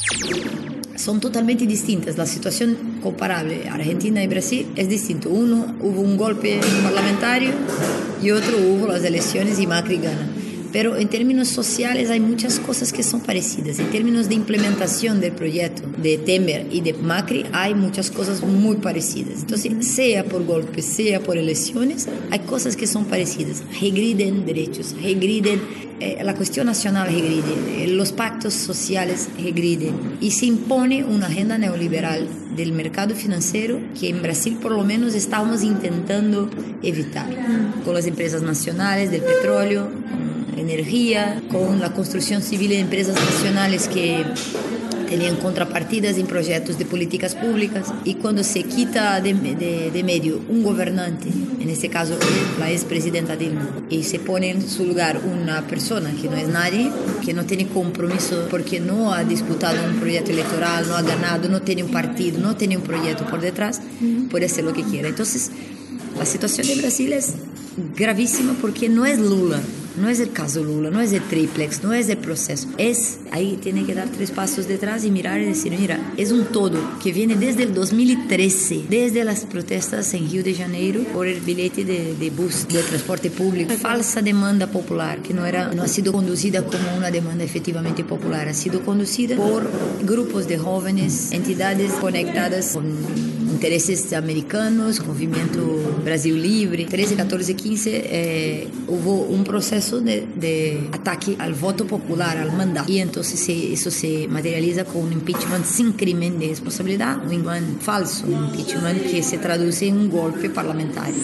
Son totalmente distintas. La situación comparable Argentina y Brasil es distinto. Uno, hubo un golpe parlamentario y otro hubo las elecciones y Macri gana. Pero en términos sociales hay muchas cosas que son parecidas. En términos de implementación del proyecto de Temer y de Macri hay muchas cosas muy parecidas. Entonces, sea por golpes, sea por elecciones, hay cosas que son parecidas. Regriden derechos, regriden, eh, la cuestión nacional regride, eh, los pactos sociales regriden. Y se impone una agenda neoliberal del mercado financiero que en Brasil por lo menos estábamos intentando evitar. Con las empresas nacionales del petróleo, energía, con la construcción civil de empresas nacionales que tenían contrapartidas en proyectos de políticas públicas, y cuando se quita de, de, de medio un gobernante, en este caso la expresidenta Dilma, y se pone en su lugar una persona que no es nadie, que no tiene compromiso porque no ha disputado un proyecto electoral, no ha ganado, no tiene un partido, no tiene un proyecto por detrás, puede hacer lo que quiera. Entonces, la situación de Brasil es gravísima porque no es Lula, no es el caso Lula, no es el triplex, no es el proceso. Es, ahí tiene que dar tres pasos detrás y mirar y decir, mira, es un todo que viene desde el dos mil trece, desde las protestas en Río de Janeiro por el billete de, de bus, de transporte público, falsa demanda popular, que no, era, no ha sido conducida como una demanda efectivamente popular, ha sido conducida por grupos de jóvenes, entidades conectadas con intereses americanos, Movimiento Brasil Libre. trece, catorce, quince eh, hubo un proceso de, de ataque al voto popular, al mandato, y entonces se, eso se materializa con un impeachment sin crimen de responsabilidad, un impeachment falso, un impeachment que se traduce en un golpe parlamentario.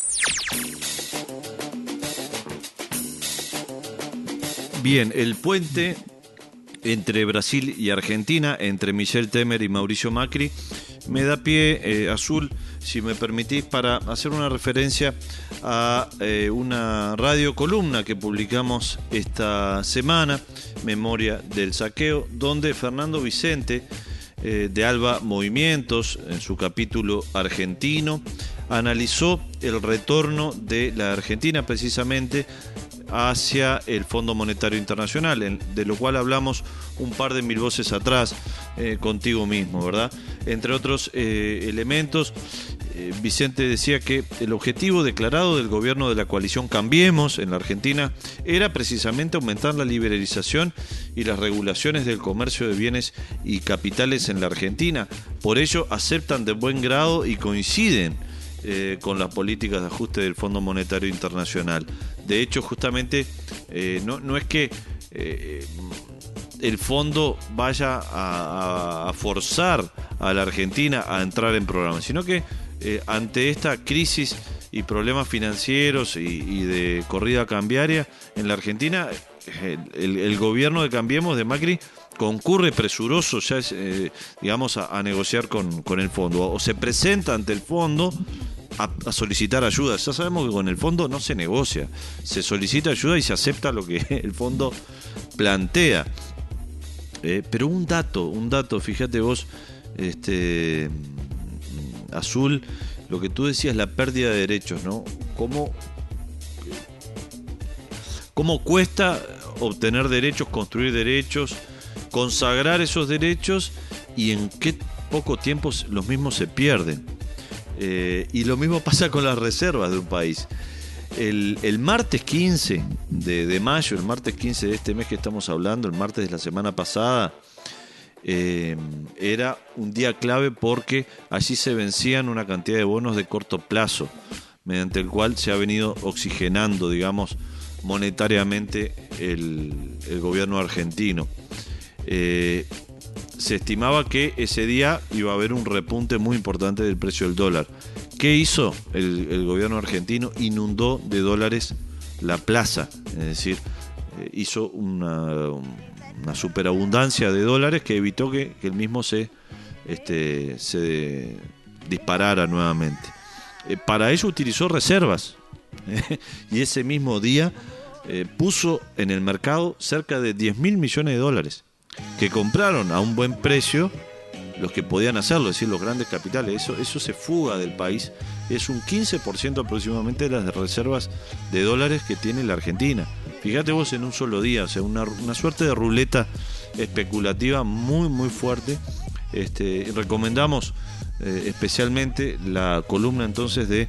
Bien, el puente entre Brasil y Argentina, entre Michel Temer y Mauricio Macri, me da pie, eh, Azul, si me permitís, para hacer una referencia a eh, una radiocolumna que publicamos esta semana, Memoria del Saqueo, donde Fernando Vicente, eh, de Alba Movimientos, en su capítulo argentino, analizó el retorno de la Argentina precisamente hacia el Fondo Monetario Internacional, de lo cual hablamos un par de mil voces atrás eh, contigo mismo, ¿verdad? Entre otros eh, elementos, eh, Vicente decía que el objetivo declarado del gobierno de la coalición Cambiemos en la Argentina era precisamente aumentar la liberalización y las regulaciones del comercio de bienes y capitales en la Argentina. Por ello aceptan de buen grado y coinciden Eh, con las políticas de ajuste del Fondo Monetario Internacional. De hecho, justamente, eh, no, no es que eh, el fondo vaya a, a, a forzar a la Argentina a entrar en programas, sino que eh, ante esta crisis y problemas financieros y, y de corrida cambiaria en la Argentina, el, el, el gobierno de Cambiemos de Macri concurre presuroso ya eh, digamos a, a negociar con, con el fondo, o se presenta ante el fondo a, a solicitar ayuda. Ya sabemos que con el fondo no se negocia, se solicita ayuda y se acepta lo que el fondo plantea. Eh, pero un dato, un dato, fíjate vos, este Azul, lo que tú decías, la pérdida de derechos, ¿no? ¿Cómo, cómo cuesta obtener derechos, construir derechos, consagrar esos derechos, y en qué poco tiempo los mismos se pierden? Eh, y lo mismo pasa con las reservas de un país. El, el martes quince de, de mayo, el martes quince de este mes que estamos hablando, el martes de la semana pasada, eh, era un día clave porque allí se vencían una cantidad de bonos de corto plazo, mediante el cual se ha venido oxigenando, digamos, monetariamente el, el gobierno argentino. Eh, se estimaba que ese día iba a haber un repunte muy importante del precio del dólar. ¿Qué hizo el, el gobierno argentino? Inundó de dólares la plaza, es decir, eh, hizo una, una superabundancia de dólares que evitó que, que el mismo se, este, se disparara nuevamente. Eh, para ello utilizó reservas eh, y ese mismo día eh, puso en el mercado cerca de diez mil millones de dólares que compraron a un buen precio los que podían hacerlo, es decir, los grandes capitales. Eso, eso se fuga del país. Es un quince por ciento aproximadamente de las reservas de dólares que tiene la Argentina. Fíjate vos, en un solo día, o sea, una, una suerte de ruleta especulativa muy, muy fuerte. Este, recomendamos eh, especialmente la columna entonces de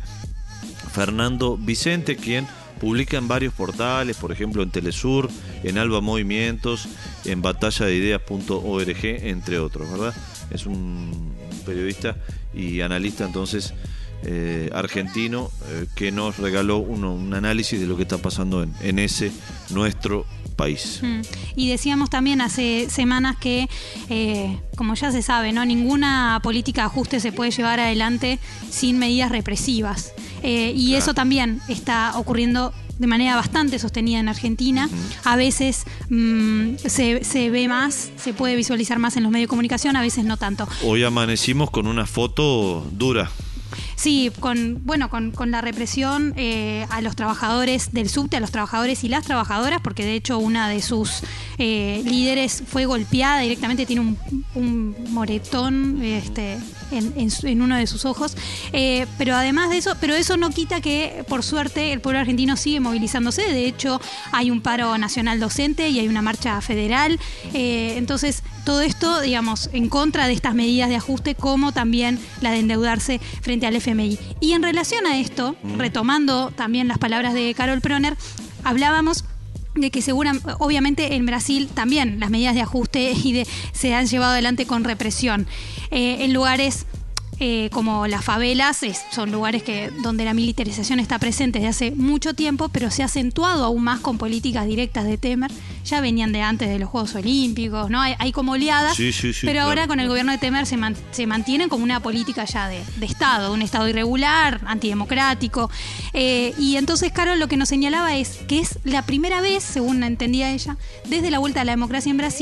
Fernando Vicente, quien publica en varios portales, por ejemplo en Telesur, en Alba Movimientos, en batalla de ideas punto org, entre otros, ¿verdad? Es un periodista y analista entonces eh, argentino eh, que nos regaló uno, un análisis de lo que está pasando en, en ese nuestro país. Mm. Y decíamos también hace semanas que, eh, como ya se sabe, ¿no? Ninguna política de ajuste se puede llevar adelante sin medidas represivas. Eh, y claro, eso también está ocurriendo de manera bastante sostenida en Argentina. Uh-huh. A veces mmm, se, se ve más, se puede visualizar más en los medios de comunicación, a veces no tanto. Hoy amanecimos con una foto dura. Sí, con bueno con, con la represión eh, a los trabajadores del subte, a los trabajadores y las trabajadoras, porque de hecho una de sus eh, líderes fue golpeada directamente, tiene un, un moretón este, en, en, en uno de sus ojos. Eh, pero además de eso, pero eso no quita que, por suerte, el pueblo argentino sigue movilizándose. De hecho, hay un paro nacional docente y hay una marcha federal. Eh, entonces, todo esto, digamos, en contra de estas medidas de ajuste, como también la de endeudarse frente al F M I. Y en relación a esto, retomando también las palabras de Carol Proner, hablábamos de que seguramente, obviamente en Brasil también las medidas de ajuste y de, se han llevado adelante con represión. Eh, en lugares eh, como las favelas, es, son lugares que, donde la militarización está presente desde hace mucho tiempo, pero se ha acentuado aún más con políticas directas de Temer. Ya venían de antes de los Juegos Olímpicos, ¿no? Hay, hay como oleadas, sí, sí, sí, pero claro, ahora con el claro. gobierno de Temer se, man, se mantienen como una política ya de, de Estado, un Estado irregular, antidemocrático. Eh, y entonces, Carol, lo que nos señalaba es que es la primera vez, según entendía ella, desde la vuelta a la democracia en Brasil,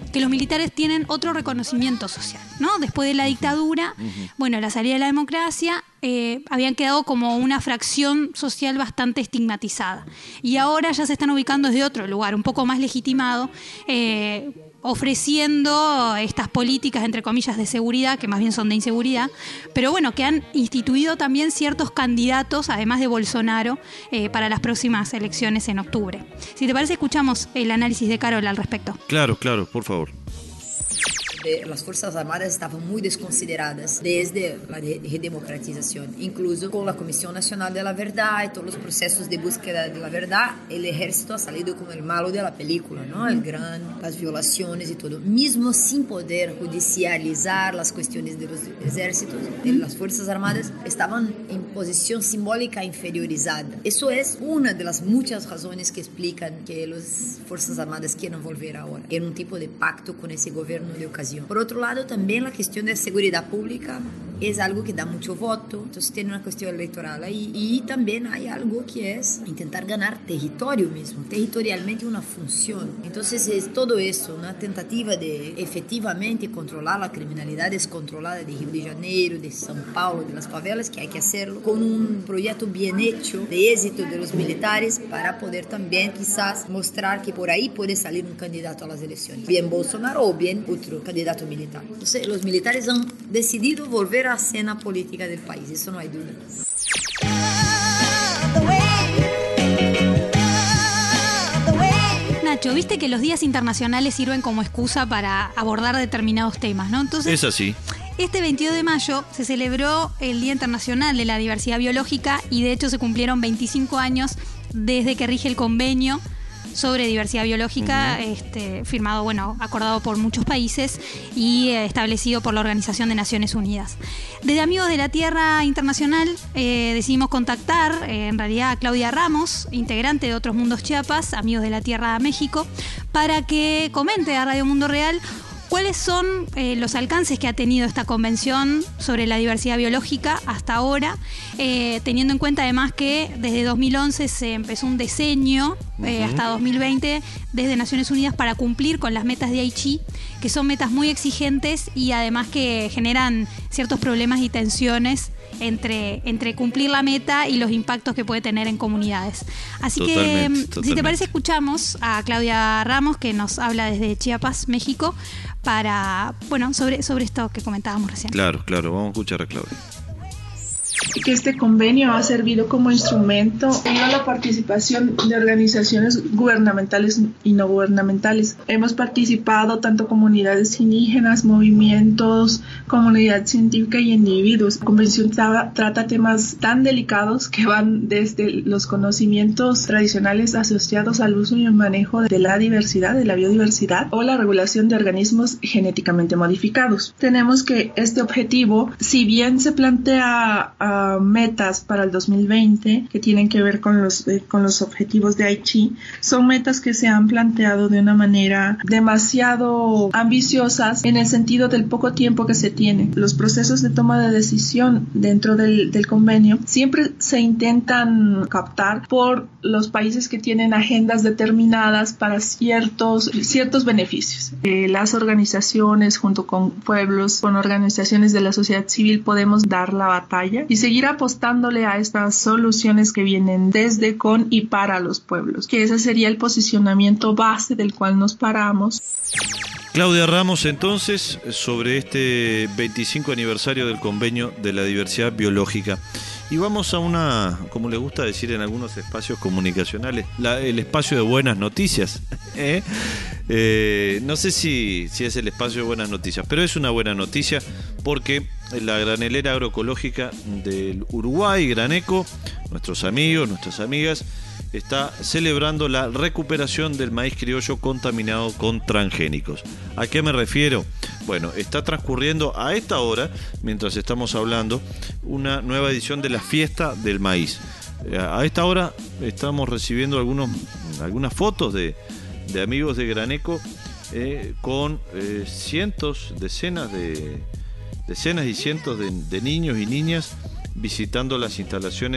que los militares tienen otro reconocimiento social, ¿no? Después de la dictadura, uh-huh. bueno, la salida de la democracia, eh, habían quedado como una fracción social bastante estigmatizada. Y ahora ya se están ubicando desde otro lugar, un poco más legitimado, eh, ofreciendo estas políticas, entre comillas, de seguridad, que más bien son de inseguridad, pero bueno, que han instituido también ciertos candidatos, además de Bolsonaro, eh, para las próximas elecciones en octubre. Si te parece, escuchamos el análisis de Carol al respecto. Claro, claro, por favor. Las Fuerzas Armadas estaban muy desconsideradas desde la redemocratización, incluso con la Comisión Nacional de la Verdad y todos los procesos de búsqueda de la verdad. El ejército ha salido como el malo de la película, ¿no? El gran, las violaciones y todo. Mismo sin poder judicializar las cuestiones de los ejércitos, de las Fuerzas Armadas estaban en posición simbólica inferiorizada. Eso es una de las muchas razones que explican que las Fuerzas Armadas quieran volver ahora en un tipo de pacto con ese gobierno de ocasión. Por otro lado, también la cuestión de seguridad pública es algo que da mucho voto, entonces tiene una cuestión electoral ahí. Y también hay algo que es intentar ganar territorio mismo, territorialmente una función. Entonces es todo eso, una tentativa de efectivamente controlar la criminalidad descontrolada de Río de Janeiro, de São Paulo, de las favelas, que hay que hacerlo con un proyecto bien hecho, de éxito de los militares, para poder también quizás mostrar que por ahí puede salir un candidato a las elecciones, bien Bolsonaro o bien otro candidato militar. Entonces los militares han decidido volver a la escena política del país, eso no hay duda. Nacho, viste que los días internacionales sirven como excusa para abordar determinados temas, ¿no? Entonces, es así. Este veintidós de mayo se celebró el Día Internacional de la Diversidad Biológica y de hecho se cumplieron veinticinco años desde que rige el convenio sobre diversidad biológica, uh-huh. este, firmado, bueno, acordado por muchos países y eh, establecido por la Organización de Naciones Unidas. Desde Amigos de la Tierra Internacional eh, decidimos contactar eh, en realidad a Claudia Ramos, integrante de Otros Mundos Chiapas, Amigos de la Tierra México, para que comente a Radio Mundo Real ¿cuáles son eh, los alcances que ha tenido esta convención sobre la diversidad biológica hasta ahora? Eh, teniendo en cuenta además que desde dos mil once se empezó un diseño eh, uh-huh. hasta dos mil veinte desde Naciones Unidas para cumplir con las metas de Aichi, que son metas muy exigentes y además que generan ciertos problemas y tensiones entre, entre cumplir la meta y los impactos que puede tener en comunidades. Así totalmente, que, totalmente. Si te parece, escuchamos a Claudia Ramos, que nos habla desde Chiapas, México, para, bueno, sobre, sobre esto que comentábamos recién. Claro, claro, vamos a escuchar a Claudia. Que este convenio ha servido como instrumento a la participación de organizaciones gubernamentales y no gubernamentales. Hemos participado tanto comunidades indígenas, movimientos, comunidad científica y individuos. La convención tra- trata temas tan delicados que van desde los conocimientos tradicionales asociados al uso y el manejo de la diversidad, de la biodiversidad, o la regulación de organismos genéticamente modificados. Tenemos que este objetivo, si bien se plantea uh, metas para el dos mil veinte que tienen que ver con los, eh, con los objetivos de Aichi, son metas que se han planteado de una manera demasiado ambiciosas en el sentido del poco tiempo que se tiene. Los procesos de toma de decisión dentro del, del convenio siempre se intentan captar por los países que tienen agendas determinadas para ciertos, ciertos beneficios. Eh, las organizaciones junto con pueblos, con organizaciones de la sociedad civil podemos dar la batalla y seguir apostándole a estas soluciones que vienen desde, con y para los pueblos, que ese sería el posicionamiento base del cual nos paramos. Claudia Ramos, entonces, sobre este veinticinco aniversario del Convenio de la Diversidad Biológica. Y vamos a una, como le gusta decir en algunos espacios comunicacionales, la, el espacio de buenas noticias. ¿Eh? Eh, no sé si, si es el espacio de buenas noticias, pero es una buena noticia porque la granelera agroecológica del Uruguay, Graneco, nuestros amigos, nuestras amigas, está celebrando la recuperación del maíz criollo contaminado con transgénicos. ¿A qué me refiero? Bueno, está transcurriendo a esta hora, mientras estamos hablando, una nueva edición de la Fiesta del Maíz. A esta hora estamos recibiendo algunos, algunas fotos de, de amigos de Graneco eh, con eh, cientos, decenas de decenas y cientos de, de niños y niñas visitando las instalaciones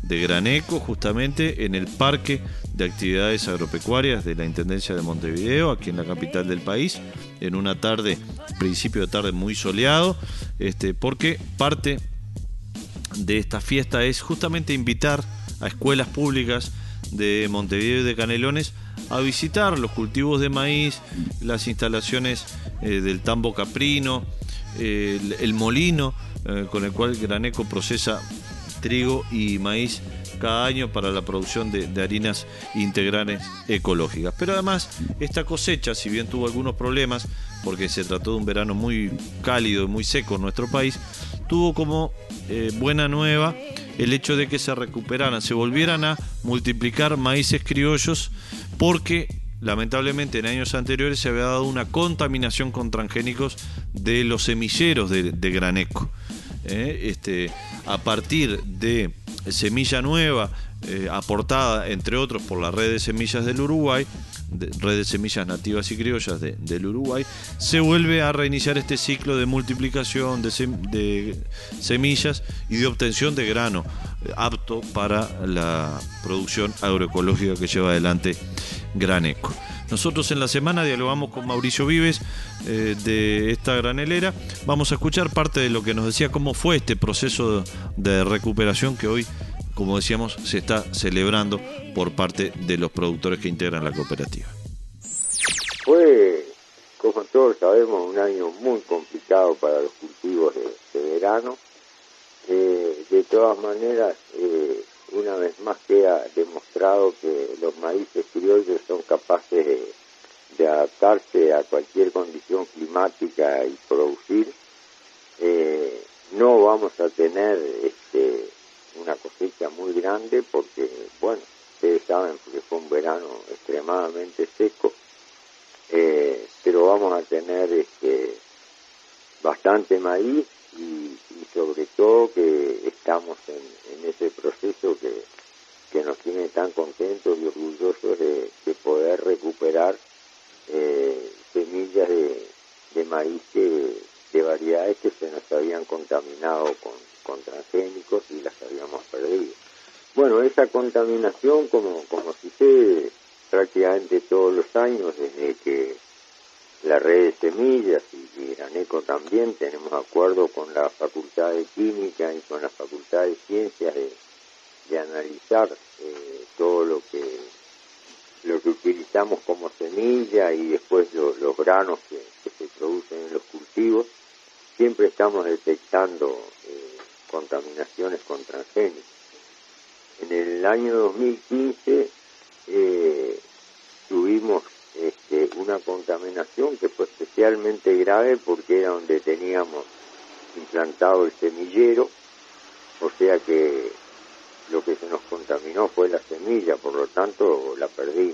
de Graneco, justamente en el Parque de Actividades Agropecuarias de la Intendencia de Montevideo, aquí en la capital del país, en una tarde, principio de tarde muy soleado, este, porque parte de esta fiesta es justamente invitar a escuelas públicas de Montevideo y de Canelones a visitar los cultivos de maíz, las instalaciones eh, del tambo caprino, eh, el, el molino eh, con el cual Graneco procesa trigo y maíz cada año para la producción de, de harinas integrales ecológicas. Pero además, esta cosecha, si bien tuvo algunos problemas, porque se trató de un verano muy cálido y muy seco en nuestro país, tuvo como eh, buena nueva el hecho de que se recuperaran, se volvieran a multiplicar maíces criollos, porque lamentablemente en años anteriores se había dado una contaminación con transgénicos de los semilleros de, de Graneco. Eh, este, a partir de semilla nueva eh, aportada entre otros por la red de semillas del Uruguay, de, red de semillas nativas y criollas de, del Uruguay, se vuelve a reiniciar este ciclo de multiplicación de, sem, de semillas y de obtención de grano eh, apto para la producción agroecológica que lleva adelante Graneco. Nosotros en la semana dialogamos con Mauricio Vives eh, de esta granelera. Vamos a escuchar parte de lo que nos decía, cómo fue este proceso de recuperación que hoy, como decíamos, se está celebrando por parte de los productores que integran la cooperativa. Fue, como todos sabemos, un año muy complicado para los cultivos de, de verano. Eh, de todas maneras, eh, una vez más queda demostrado que los maíces criollos son capaces de, de adaptarse a cualquier condición climática y producir. Eh, no vamos a tener este, una cosecha muy grande porque, bueno, ustedes saben que fue un verano extremadamente seco, eh, pero vamos a tener este, bastante maíz y, y sobre todo que estamos en, en ese proceso que, que nos tiene tan contentos y orgullosos de, de poder recuperar eh, semillas de, de maíz que, de variedades que se nos habían contaminado con, con transgénicos y las habíamos perdido. Bueno, esa contaminación, como, como sucede prácticamente todos los años, desde que la red de semillas y, y Graneco también tenemos acuerdo con la Facultad de Química y con la Facultad de Ciencias de, de analizar eh, todo lo que lo que utilizamos como semilla y después lo, los granos que, que se producen en los cultivos. Siempre estamos detectando eh, contaminaciones con transgénicos. En el año dos mil quince eh, tuvimos este, una contaminación que fue especialmente grave porque era donde teníamos implantado el semillero, o sea que lo que se nos contaminó fue la semilla, por lo tanto la perdimos.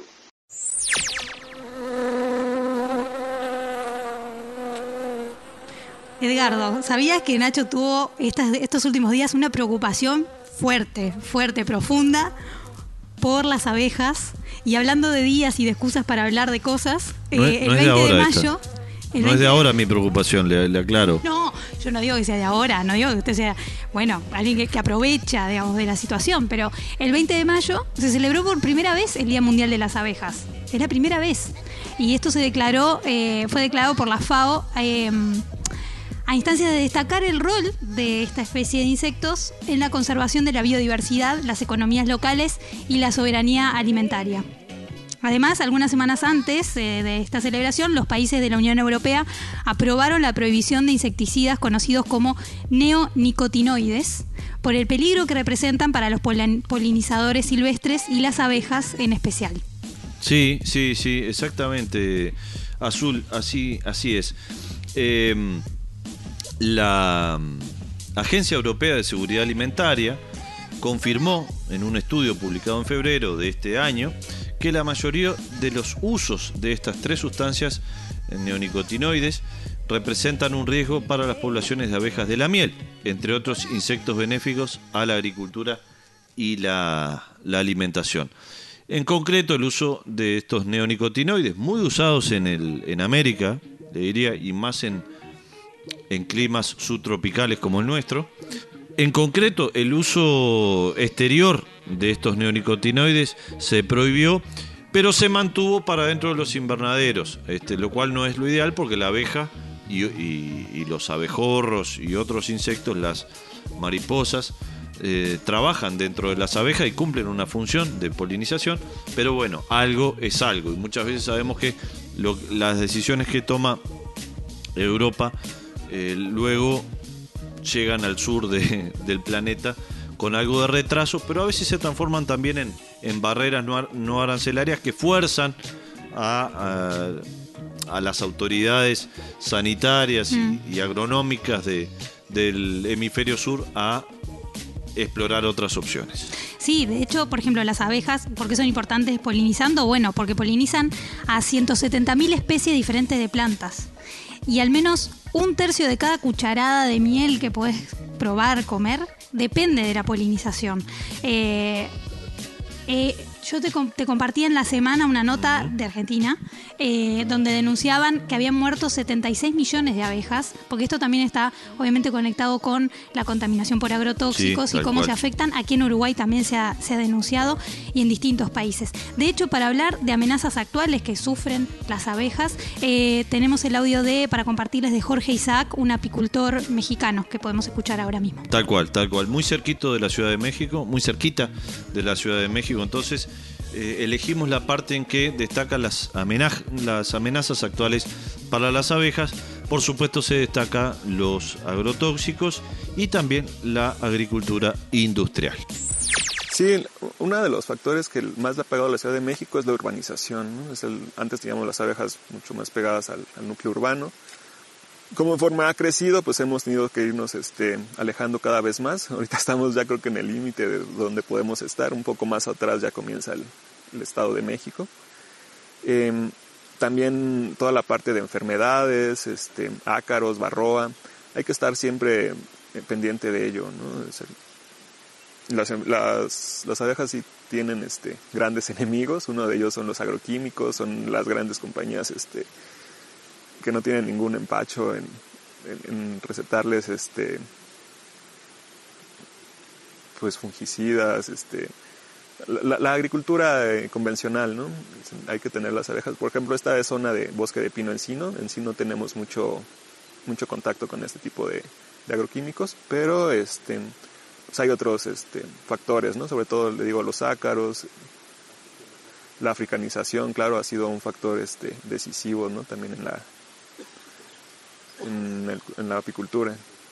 Edgardo, ¿sabías que Nacho tuvo estas, estos últimos días una preocupación fuerte, fuerte, profunda por las abejas? Y hablando de días y de excusas para hablar de cosas, no es, eh, el no es veinte de, de ahora mayo... El no es de ahora mi preocupación, le, le aclaro. No, yo no digo que sea de ahora, no digo que usted sea, bueno, alguien que, que aprovecha, digamos, de la situación, pero el veinte de mayo se celebró por primera vez el Día Mundial de las Abejas. Es la primera vez. Y esto se declaró, eh, fue declarado por la FAO eh, a instancia de destacar el rol de esta especie de insectos en la conservación de la biodiversidad, las economías locales y la soberanía alimentaria. Además, algunas semanas antes eh, de esta celebración, los países de la Unión Europea aprobaron la prohibición de insecticidas conocidos como neonicotinoides por el peligro que representan para los polen- polinizadores silvestres y las abejas en especial. Sí, sí, sí, exactamente, Azul, así, así es. Eh, la Agencia Europea de Seguridad Alimentaria confirmó en un estudio publicado en febrero de este año que la mayoría de los usos de estas tres sustancias neonicotinoides representan un riesgo para las poblaciones de abejas de la miel, entre otros insectos benéficos a la agricultura y la, la alimentación. En concreto, el uso de estos neonicotinoides, muy usados en, el, en América, le diría, y más en, en climas subtropicales como el nuestro, En concreto, el uso exterior de estos neonicotinoides se prohibió, pero se mantuvo para dentro de los invernaderos, este, lo cual no es lo ideal porque la abeja y, y, y los abejorros y otros insectos, las mariposas, eh, trabajan dentro de las abejas y cumplen una función de polinización, pero bueno, algo es algo, y muchas veces sabemos que lo, las decisiones que toma Europa eh, luego llegan al sur de, del planeta con algo de retraso, pero a veces se transforman también en, en barreras no, no arancelarias que fuerzan a, a, a las autoridades sanitarias mm. y, y agronómicas de, del hemisferio sur a explorar otras opciones. Sí, de hecho, por ejemplo, las abejas, ¿por qué son importantes polinizando? Bueno, porque polinizan a ciento setenta mil especies diferentes de plantas. Y al menos un tercio de cada cucharada de miel que podés probar, comer, depende de la polinización. Eh, eh, yo te, te compartí en la semana una nota de Argentina eh, donde denunciaban que habían muerto setenta y seis millones de abejas, porque esto también está obviamente conectado con la contaminación por agrotóxicos sí, y cómo cual. se afectan. Aquí en Uruguay también se ha, se ha denunciado y en distintos países. De hecho, para hablar de amenazas actuales que sufren las abejas, eh, tenemos el audio de para compartirles de Jorge Isaac, un apicultor mexicano que podemos escuchar ahora mismo. Tal cual, tal cual. Muy cerquito de la Ciudad de México, muy cerquita de la Ciudad de México. Entonces, eh, elegimos la parte en que destacan las, amenaz- las amenazas actuales para las abejas. Por supuesto, se destaca los agrotóxicos y también la agricultura industrial. Sí, uno de los factores que más le ha pegado a la Ciudad de México es la urbanización, ¿no? Es el, antes teníamos las abejas mucho más pegadas al, al núcleo urbano. Conforme ha crecido, pues hemos tenido que irnos este, alejando cada vez más. Ahorita estamos ya creo que en el límite de donde podemos estar. Un poco más atrás ya comienza el, el Estado de México. Eh, también toda la parte de enfermedades, este, ácaros, varroa. Hay que estar siempre pendiente de ello, ¿no? Es el, las, las, las abejas sí tienen este, grandes enemigos. Uno de ellos son los agroquímicos, son las grandes compañías este, que no tienen ningún empacho en, en, en recetarles este, pues fungicidas, este, la, la agricultura eh, convencional, ¿no? Hay que tener las abejas. Por ejemplo, esta es zona de bosque de pino-encino. En sí no tenemos mucho, mucho contacto con este tipo de, de agroquímicos, pero este, pues hay otros este, factores, ¿no? Sobre todo, le digo, los ácaros. La africanización, claro, ha sido un factor este, decisivo, ¿no? También en la En, el, en la apicultura.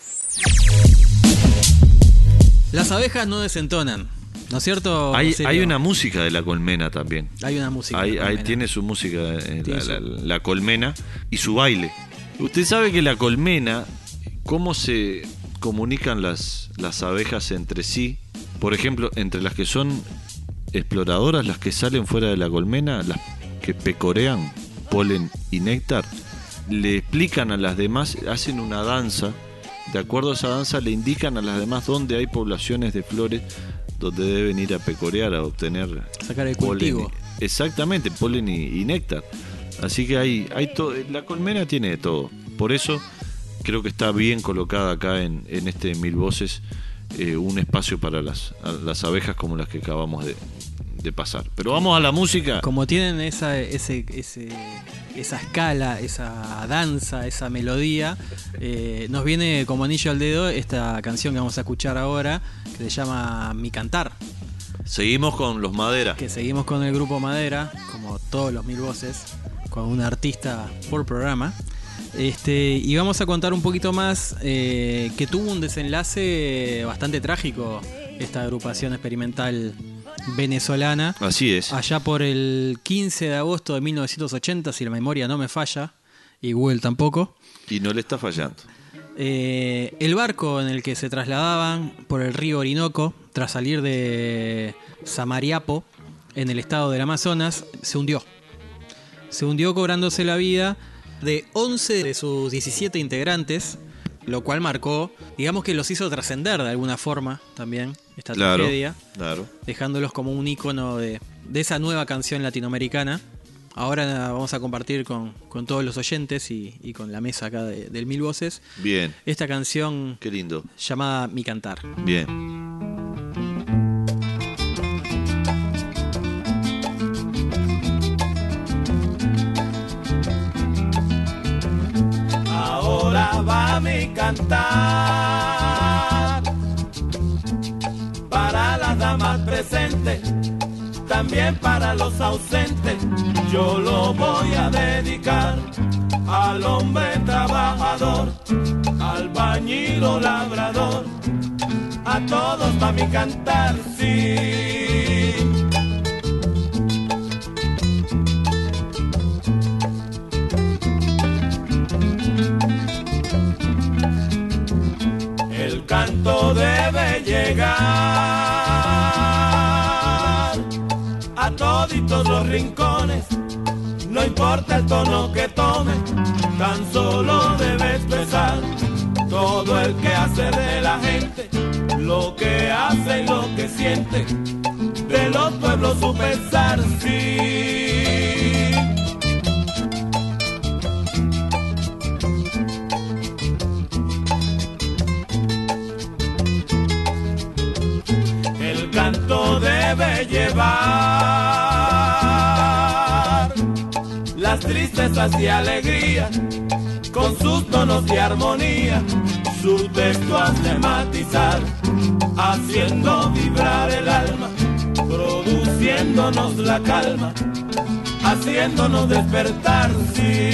Las abejas no desentonan, ¿no es cierto? Hay, hay una música de la colmena también. Hay una música. Hay, hay, tiene su música, eh, la, la, la colmena y su baile. Usted sabe que la colmena, cómo se comunican las, las abejas entre sí. Por ejemplo, entre las que son exploradoras, las que salen fuera de la colmena, las que pecorean polen y néctar, le explican a las demás, hacen una danza, de acuerdo a esa danza le indican a las demás dónde hay poblaciones de flores donde deben ir a pecorear, a obtener sacar el polen. cultivo. Exactamente, polen y, y néctar. Así que hay, hay todo, la colmena tiene de todo. Por eso creo que está bien colocada acá en, en este Mil Voces, eh, un espacio para las, las abejas como las que acabamos de, de pasar. Pero vamos a la música. Como tienen esa, ese, ese, esa escala, esa danza, esa melodía, eh, nos viene como anillo al dedo esta canción que vamos a escuchar ahora, que se llama Mi Cantar. Seguimos con los Madera. Que seguimos con el grupo Madera, como todos los Mil Voces, con un artista por programa. Este, y vamos a contar un poquito más eh, que tuvo un desenlace bastante trágico esta agrupación experimental venezolana. Así es. Allá por el quince de agosto de mil novecientos ochenta, si la memoria no me falla, y Google tampoco. Y no le está fallando. Eh, el barco en el que se trasladaban por el río Orinoco, tras salir de Samariapo, en el estado del Amazonas, se hundió. Se hundió cobrándose la vida de once de sus diecisiete integrantes, lo cual marcó, digamos que los hizo trascender de alguna forma también esta claro, tragedia, claro. dejándolos como un ícono de, de esa nueva canción latinoamericana. ahora vamos a compartir con, con todos los oyentes y, y con la mesa acá de, del Mil Voces. Bien. Esta canción. Qué lindo. Llamada Mi Cantar. Bien. Ahora va mi cantar para las damas presentes, también para los ausentes. Yo lo voy a dedicar al hombre trabajador, al albañil o labrador, a todos va mi cantar, sí. El canto debe llegar a toditos los rincones, no importa el tono que tome, tan solo debe expresar todo el que hace de la gente, lo que hace y lo que siente, de los pueblos su pesar, sí. El canto debe llevar las tristezas y alegrías, con sus tonos de armonía, su texto hace matizar, haciendo vibrar el alma, produciéndonos la calma, haciéndonos despertar, sí.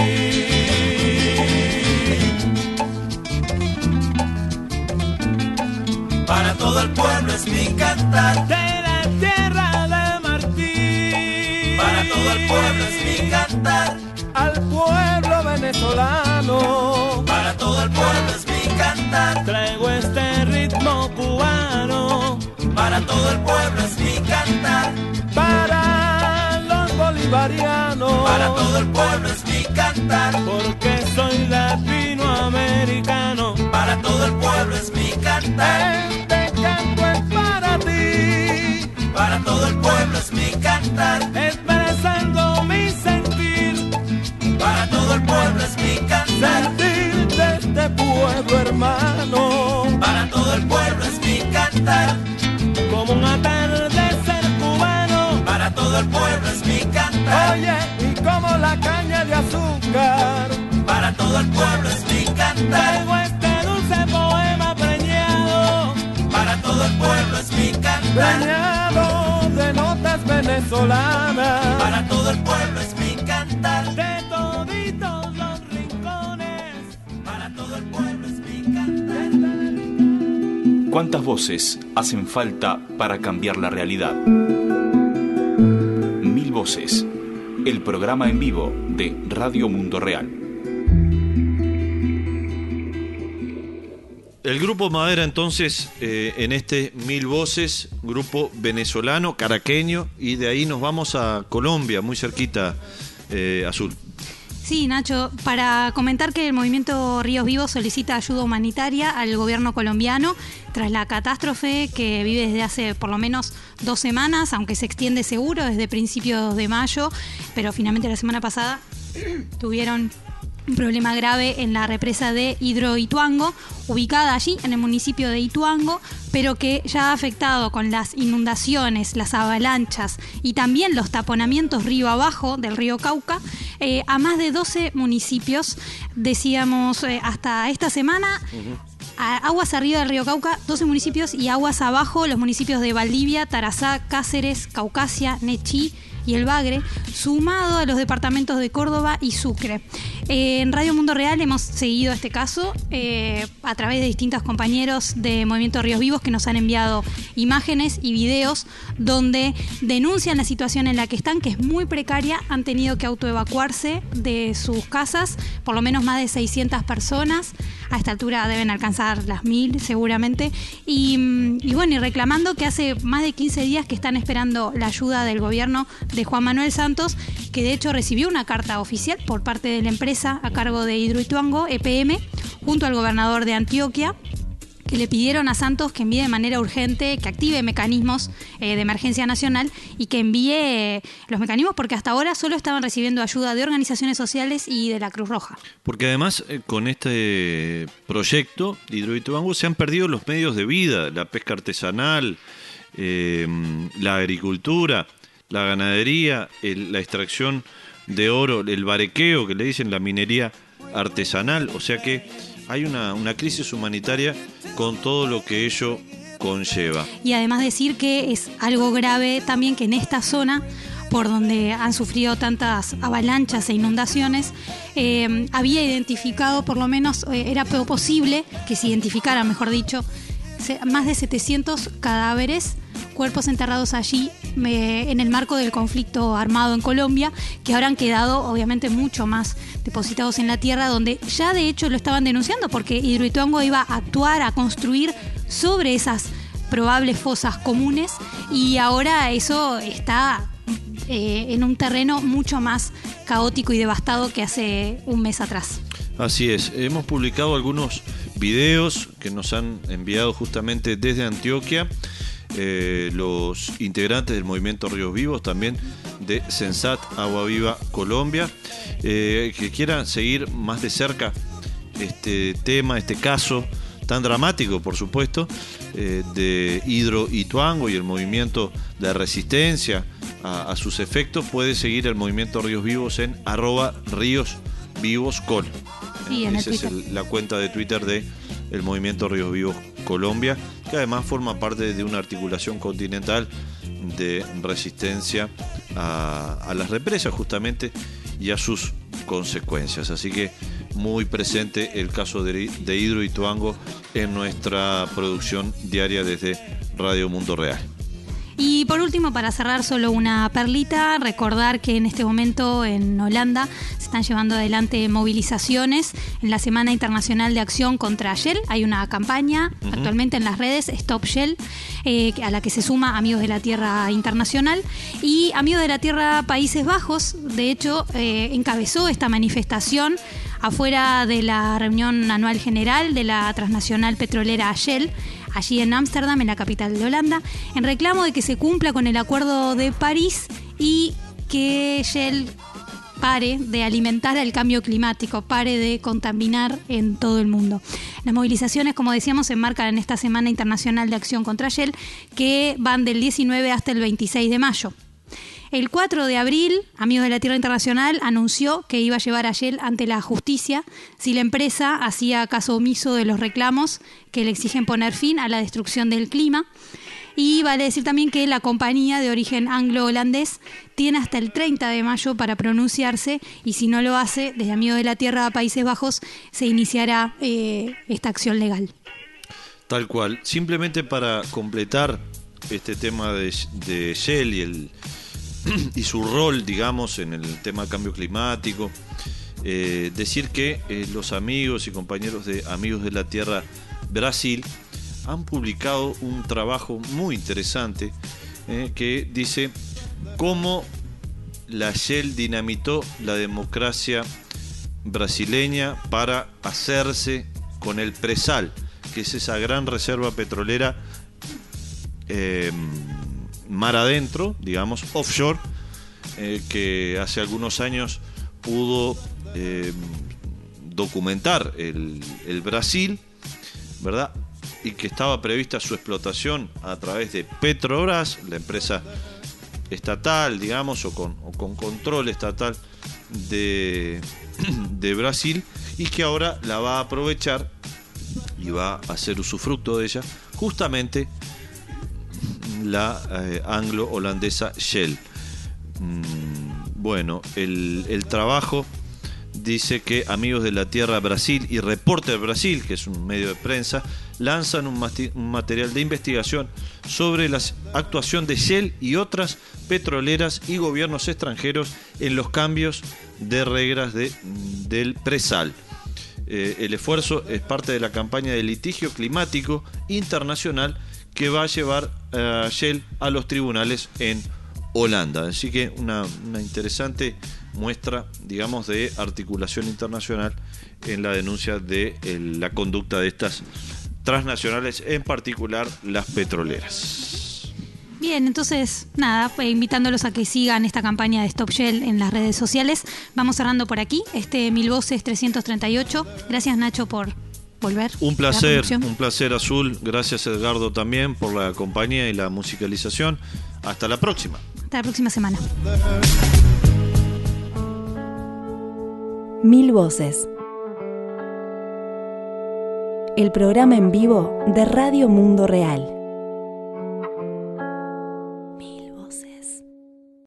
Para todo el pueblo es mi cantar, de la tierra de Martín. Para todo el pueblo es mi cantar, al pueblo venezolano. Para todo el pueblo es mi cantar, traigo este ritmo cubano. Para todo el pueblo es mi cantar, para los bolivarianos. Para todo el pueblo es mi cantar, porque soy latinoamericano. Para todo el pueblo es mi cantar, este canto es para ti. Para todo el pueblo es mi cantar, expresando mi sentir. Para todo el pueblo es mi cantar, sentir de este pueblo hermano. Para todo el pueblo es mi cantar, como un atardecer cubano. Para todo el pueblo es mi cantar, oye, y como la caña de azúcar. Para todo el pueblo es mi cantar, traigo este dulce poema preñado. Para todo el pueblo es mi cantar, preñado de notas venezolanas. Para todo el pueblo es mi cantar, de toditos los rincones. Para todo el pueblo es mi cantar. ¿Cuántas voces hacen falta para cambiar la realidad? Mil Voces, el programa en vivo de Radio Mundo Real. El grupo Madera entonces, eh, en este Mil Voces, grupo venezolano, caraqueño, y de ahí nos vamos a Colombia, muy cerquita, eh, Azul. Sí, Nacho, para comentar que el movimiento Ríos Vivos solicita ayuda humanitaria al gobierno colombiano tras la catástrofe que vive desde hace por lo menos dos semanas, aunque se extiende seguro desde principios de mayo, pero finalmente la semana pasada tuvieron un problema grave en la represa de Hidroituango, ubicada allí en el municipio de Ituango, pero que ya ha afectado con las inundaciones, las avalanchas y también los taponamientos río abajo del río Cauca eh, a más de doce municipios. Decíamos eh, hasta esta semana, uh-huh. a, aguas arriba del río Cauca, doce municipios, y aguas abajo los municipios de Valdivia, Tarazá, Cáceres, Caucasia, Nechí y El Bagre, sumado a los departamentos de Córdoba y Sucre. Eh, en Radio Mundo Real hemos seguido este caso eh, a través de distintos compañeros de Movimiento Ríos Vivos que nos han enviado imágenes y videos donde denuncian la situación en la que están, que es muy precaria. Han tenido que autoevacuarse de sus casas, por lo menos más de seiscientas personas. A esta altura deben alcanzar las mil seguramente. Y, y bueno, y reclamando que hace más de quince días que están esperando la ayuda del gobierno de Juan Manuel Santos, que de hecho recibió una carta oficial por parte de la empresa a cargo de Hidroituango, E P M, junto al gobernador de Antioquia, que le pidieron a Santos que envíe de manera urgente, que active mecanismos eh, de emergencia nacional y que envíe eh, los mecanismos, porque hasta ahora solo estaban recibiendo ayuda de organizaciones sociales y de la Cruz Roja. Porque además eh, con este proyecto de Hidroituango se han perdido los medios de vida, la pesca artesanal, eh, la agricultura, la ganadería, el, la extracción de oro, el barequeo, que le dicen la minería artesanal, o sea que hay una, una crisis humanitaria con todo lo que ello conlleva. Y además decir que es algo grave también que en esta zona, por donde han sufrido tantas avalanchas e inundaciones, eh, había identificado, por lo menos eh, era posible que se identificara, mejor dicho, más de setecientos cadáveres, cuerpos enterrados allí eh, en el marco del conflicto armado en Colombia, que habrán quedado obviamente mucho más depositados en la tierra, donde ya de hecho lo estaban denunciando, porque Hidroituango iba a actuar, a construir sobre esas probables fosas comunes, y ahora eso está eh, en un terreno mucho más caótico y devastado que hace un mes atrás. Así es, hemos publicado algunos videos que nos han enviado justamente desde Antioquia eh, los integrantes del movimiento Ríos Vivos, también de Sensat Agua Viva Colombia, eh, que quieran seguir más de cerca este tema, este caso tan dramático, por supuesto, eh, de Hidroituango y el movimiento de resistencia a, a sus efectos. Puede seguir el movimiento Ríos Vivos en arroba Ríos Vivos Col. Sí, en Esa es el, la cuenta de Twitter de el movimiento Ríos Vivos Colombia, que además forma parte de una articulación continental de resistencia a, a las represas justamente y a sus consecuencias. Así que muy presente el caso de, de Hidroituango en nuestra producción diaria desde Radio Mundo Real. Y por último, para cerrar, solo una perlita, recordar que en este momento en Holanda se están llevando adelante movilizaciones en la Semana Internacional de Acción contra Shell. Hay una campaña uh-huh. actualmente en las redes, Stop Shell, eh, a la que se suma Amigos de la Tierra Internacional, y Amigos de la Tierra Países Bajos, de hecho, eh, encabezó esta manifestación afuera de la reunión anual general de la transnacional petrolera Shell, allí en Ámsterdam, en la capital de Holanda, en reclamo de que se cumpla con el Acuerdo de París y que Shell pare de alimentar al cambio climático, pare de contaminar en todo el mundo. Las movilizaciones, como decíamos, se enmarcan en esta Semana Internacional de Acción contra Shell, que van del diecinueve hasta el veintiséis de mayo. El cuatro de abril, Amigos de la Tierra Internacional anunció que iba a llevar a Shell ante la justicia si la empresa hacía caso omiso de los reclamos que le exigen poner fin a la destrucción del clima. Y vale decir también que la compañía de origen anglo-holandés tiene hasta el treinta de mayo para pronunciarse, y si no lo hace, desde Amigos de la Tierra a Países Bajos se iniciará eh, esta acción legal. Tal cual. Simplemente para completar este tema de, de Shell y el y su rol, digamos, en el tema del cambio climático, eh, decir que eh, los amigos y compañeros de Amigos de la Tierra Brasil han publicado un trabajo muy interesante eh, que dice cómo la Shell dinamitó la democracia brasileña para hacerse con el presal, que es esa gran reserva petrolera eh, mar adentro, digamos, offshore, eh, que hace algunos años pudo eh, documentar el, el Brasil, ¿verdad? Y que estaba prevista su explotación a través de Petrobras, la empresa estatal, digamos, o con, o con control estatal de, de Brasil, y que ahora la va a aprovechar y va a hacer usufructo de ella justamente la eh, anglo-holandesa Shell. Mm, bueno, el, el trabajo dice que Amigos de la Tierra Brasil y Reporter Brasil, que es un medio de prensa, lanzan un, mati- un material de investigación sobre la actuación de Shell y otras petroleras y gobiernos extranjeros en los cambios de reglas de, del presal. Eh, el esfuerzo es parte de la campaña de litigio climático internacional que va a llevar a Shell a los tribunales en Holanda. Así que una, una interesante muestra, digamos, de articulación internacional en la denuncia de el, la conducta de estas transnacionales, en particular las petroleras. Bien, entonces, nada, pues, invitándolos a que sigan esta campaña de Stop Shell en las redes sociales. Vamos cerrando por aquí, este Mil Voces trescientos treinta y ocho. Gracias, Nacho, por volver. Un placer, un placer, Azul. Gracias, Edgardo, también por la compañía y la musicalización. Hasta la próxima. Hasta la próxima semana. Mil Voces. El programa en vivo de Radio Mundo Real.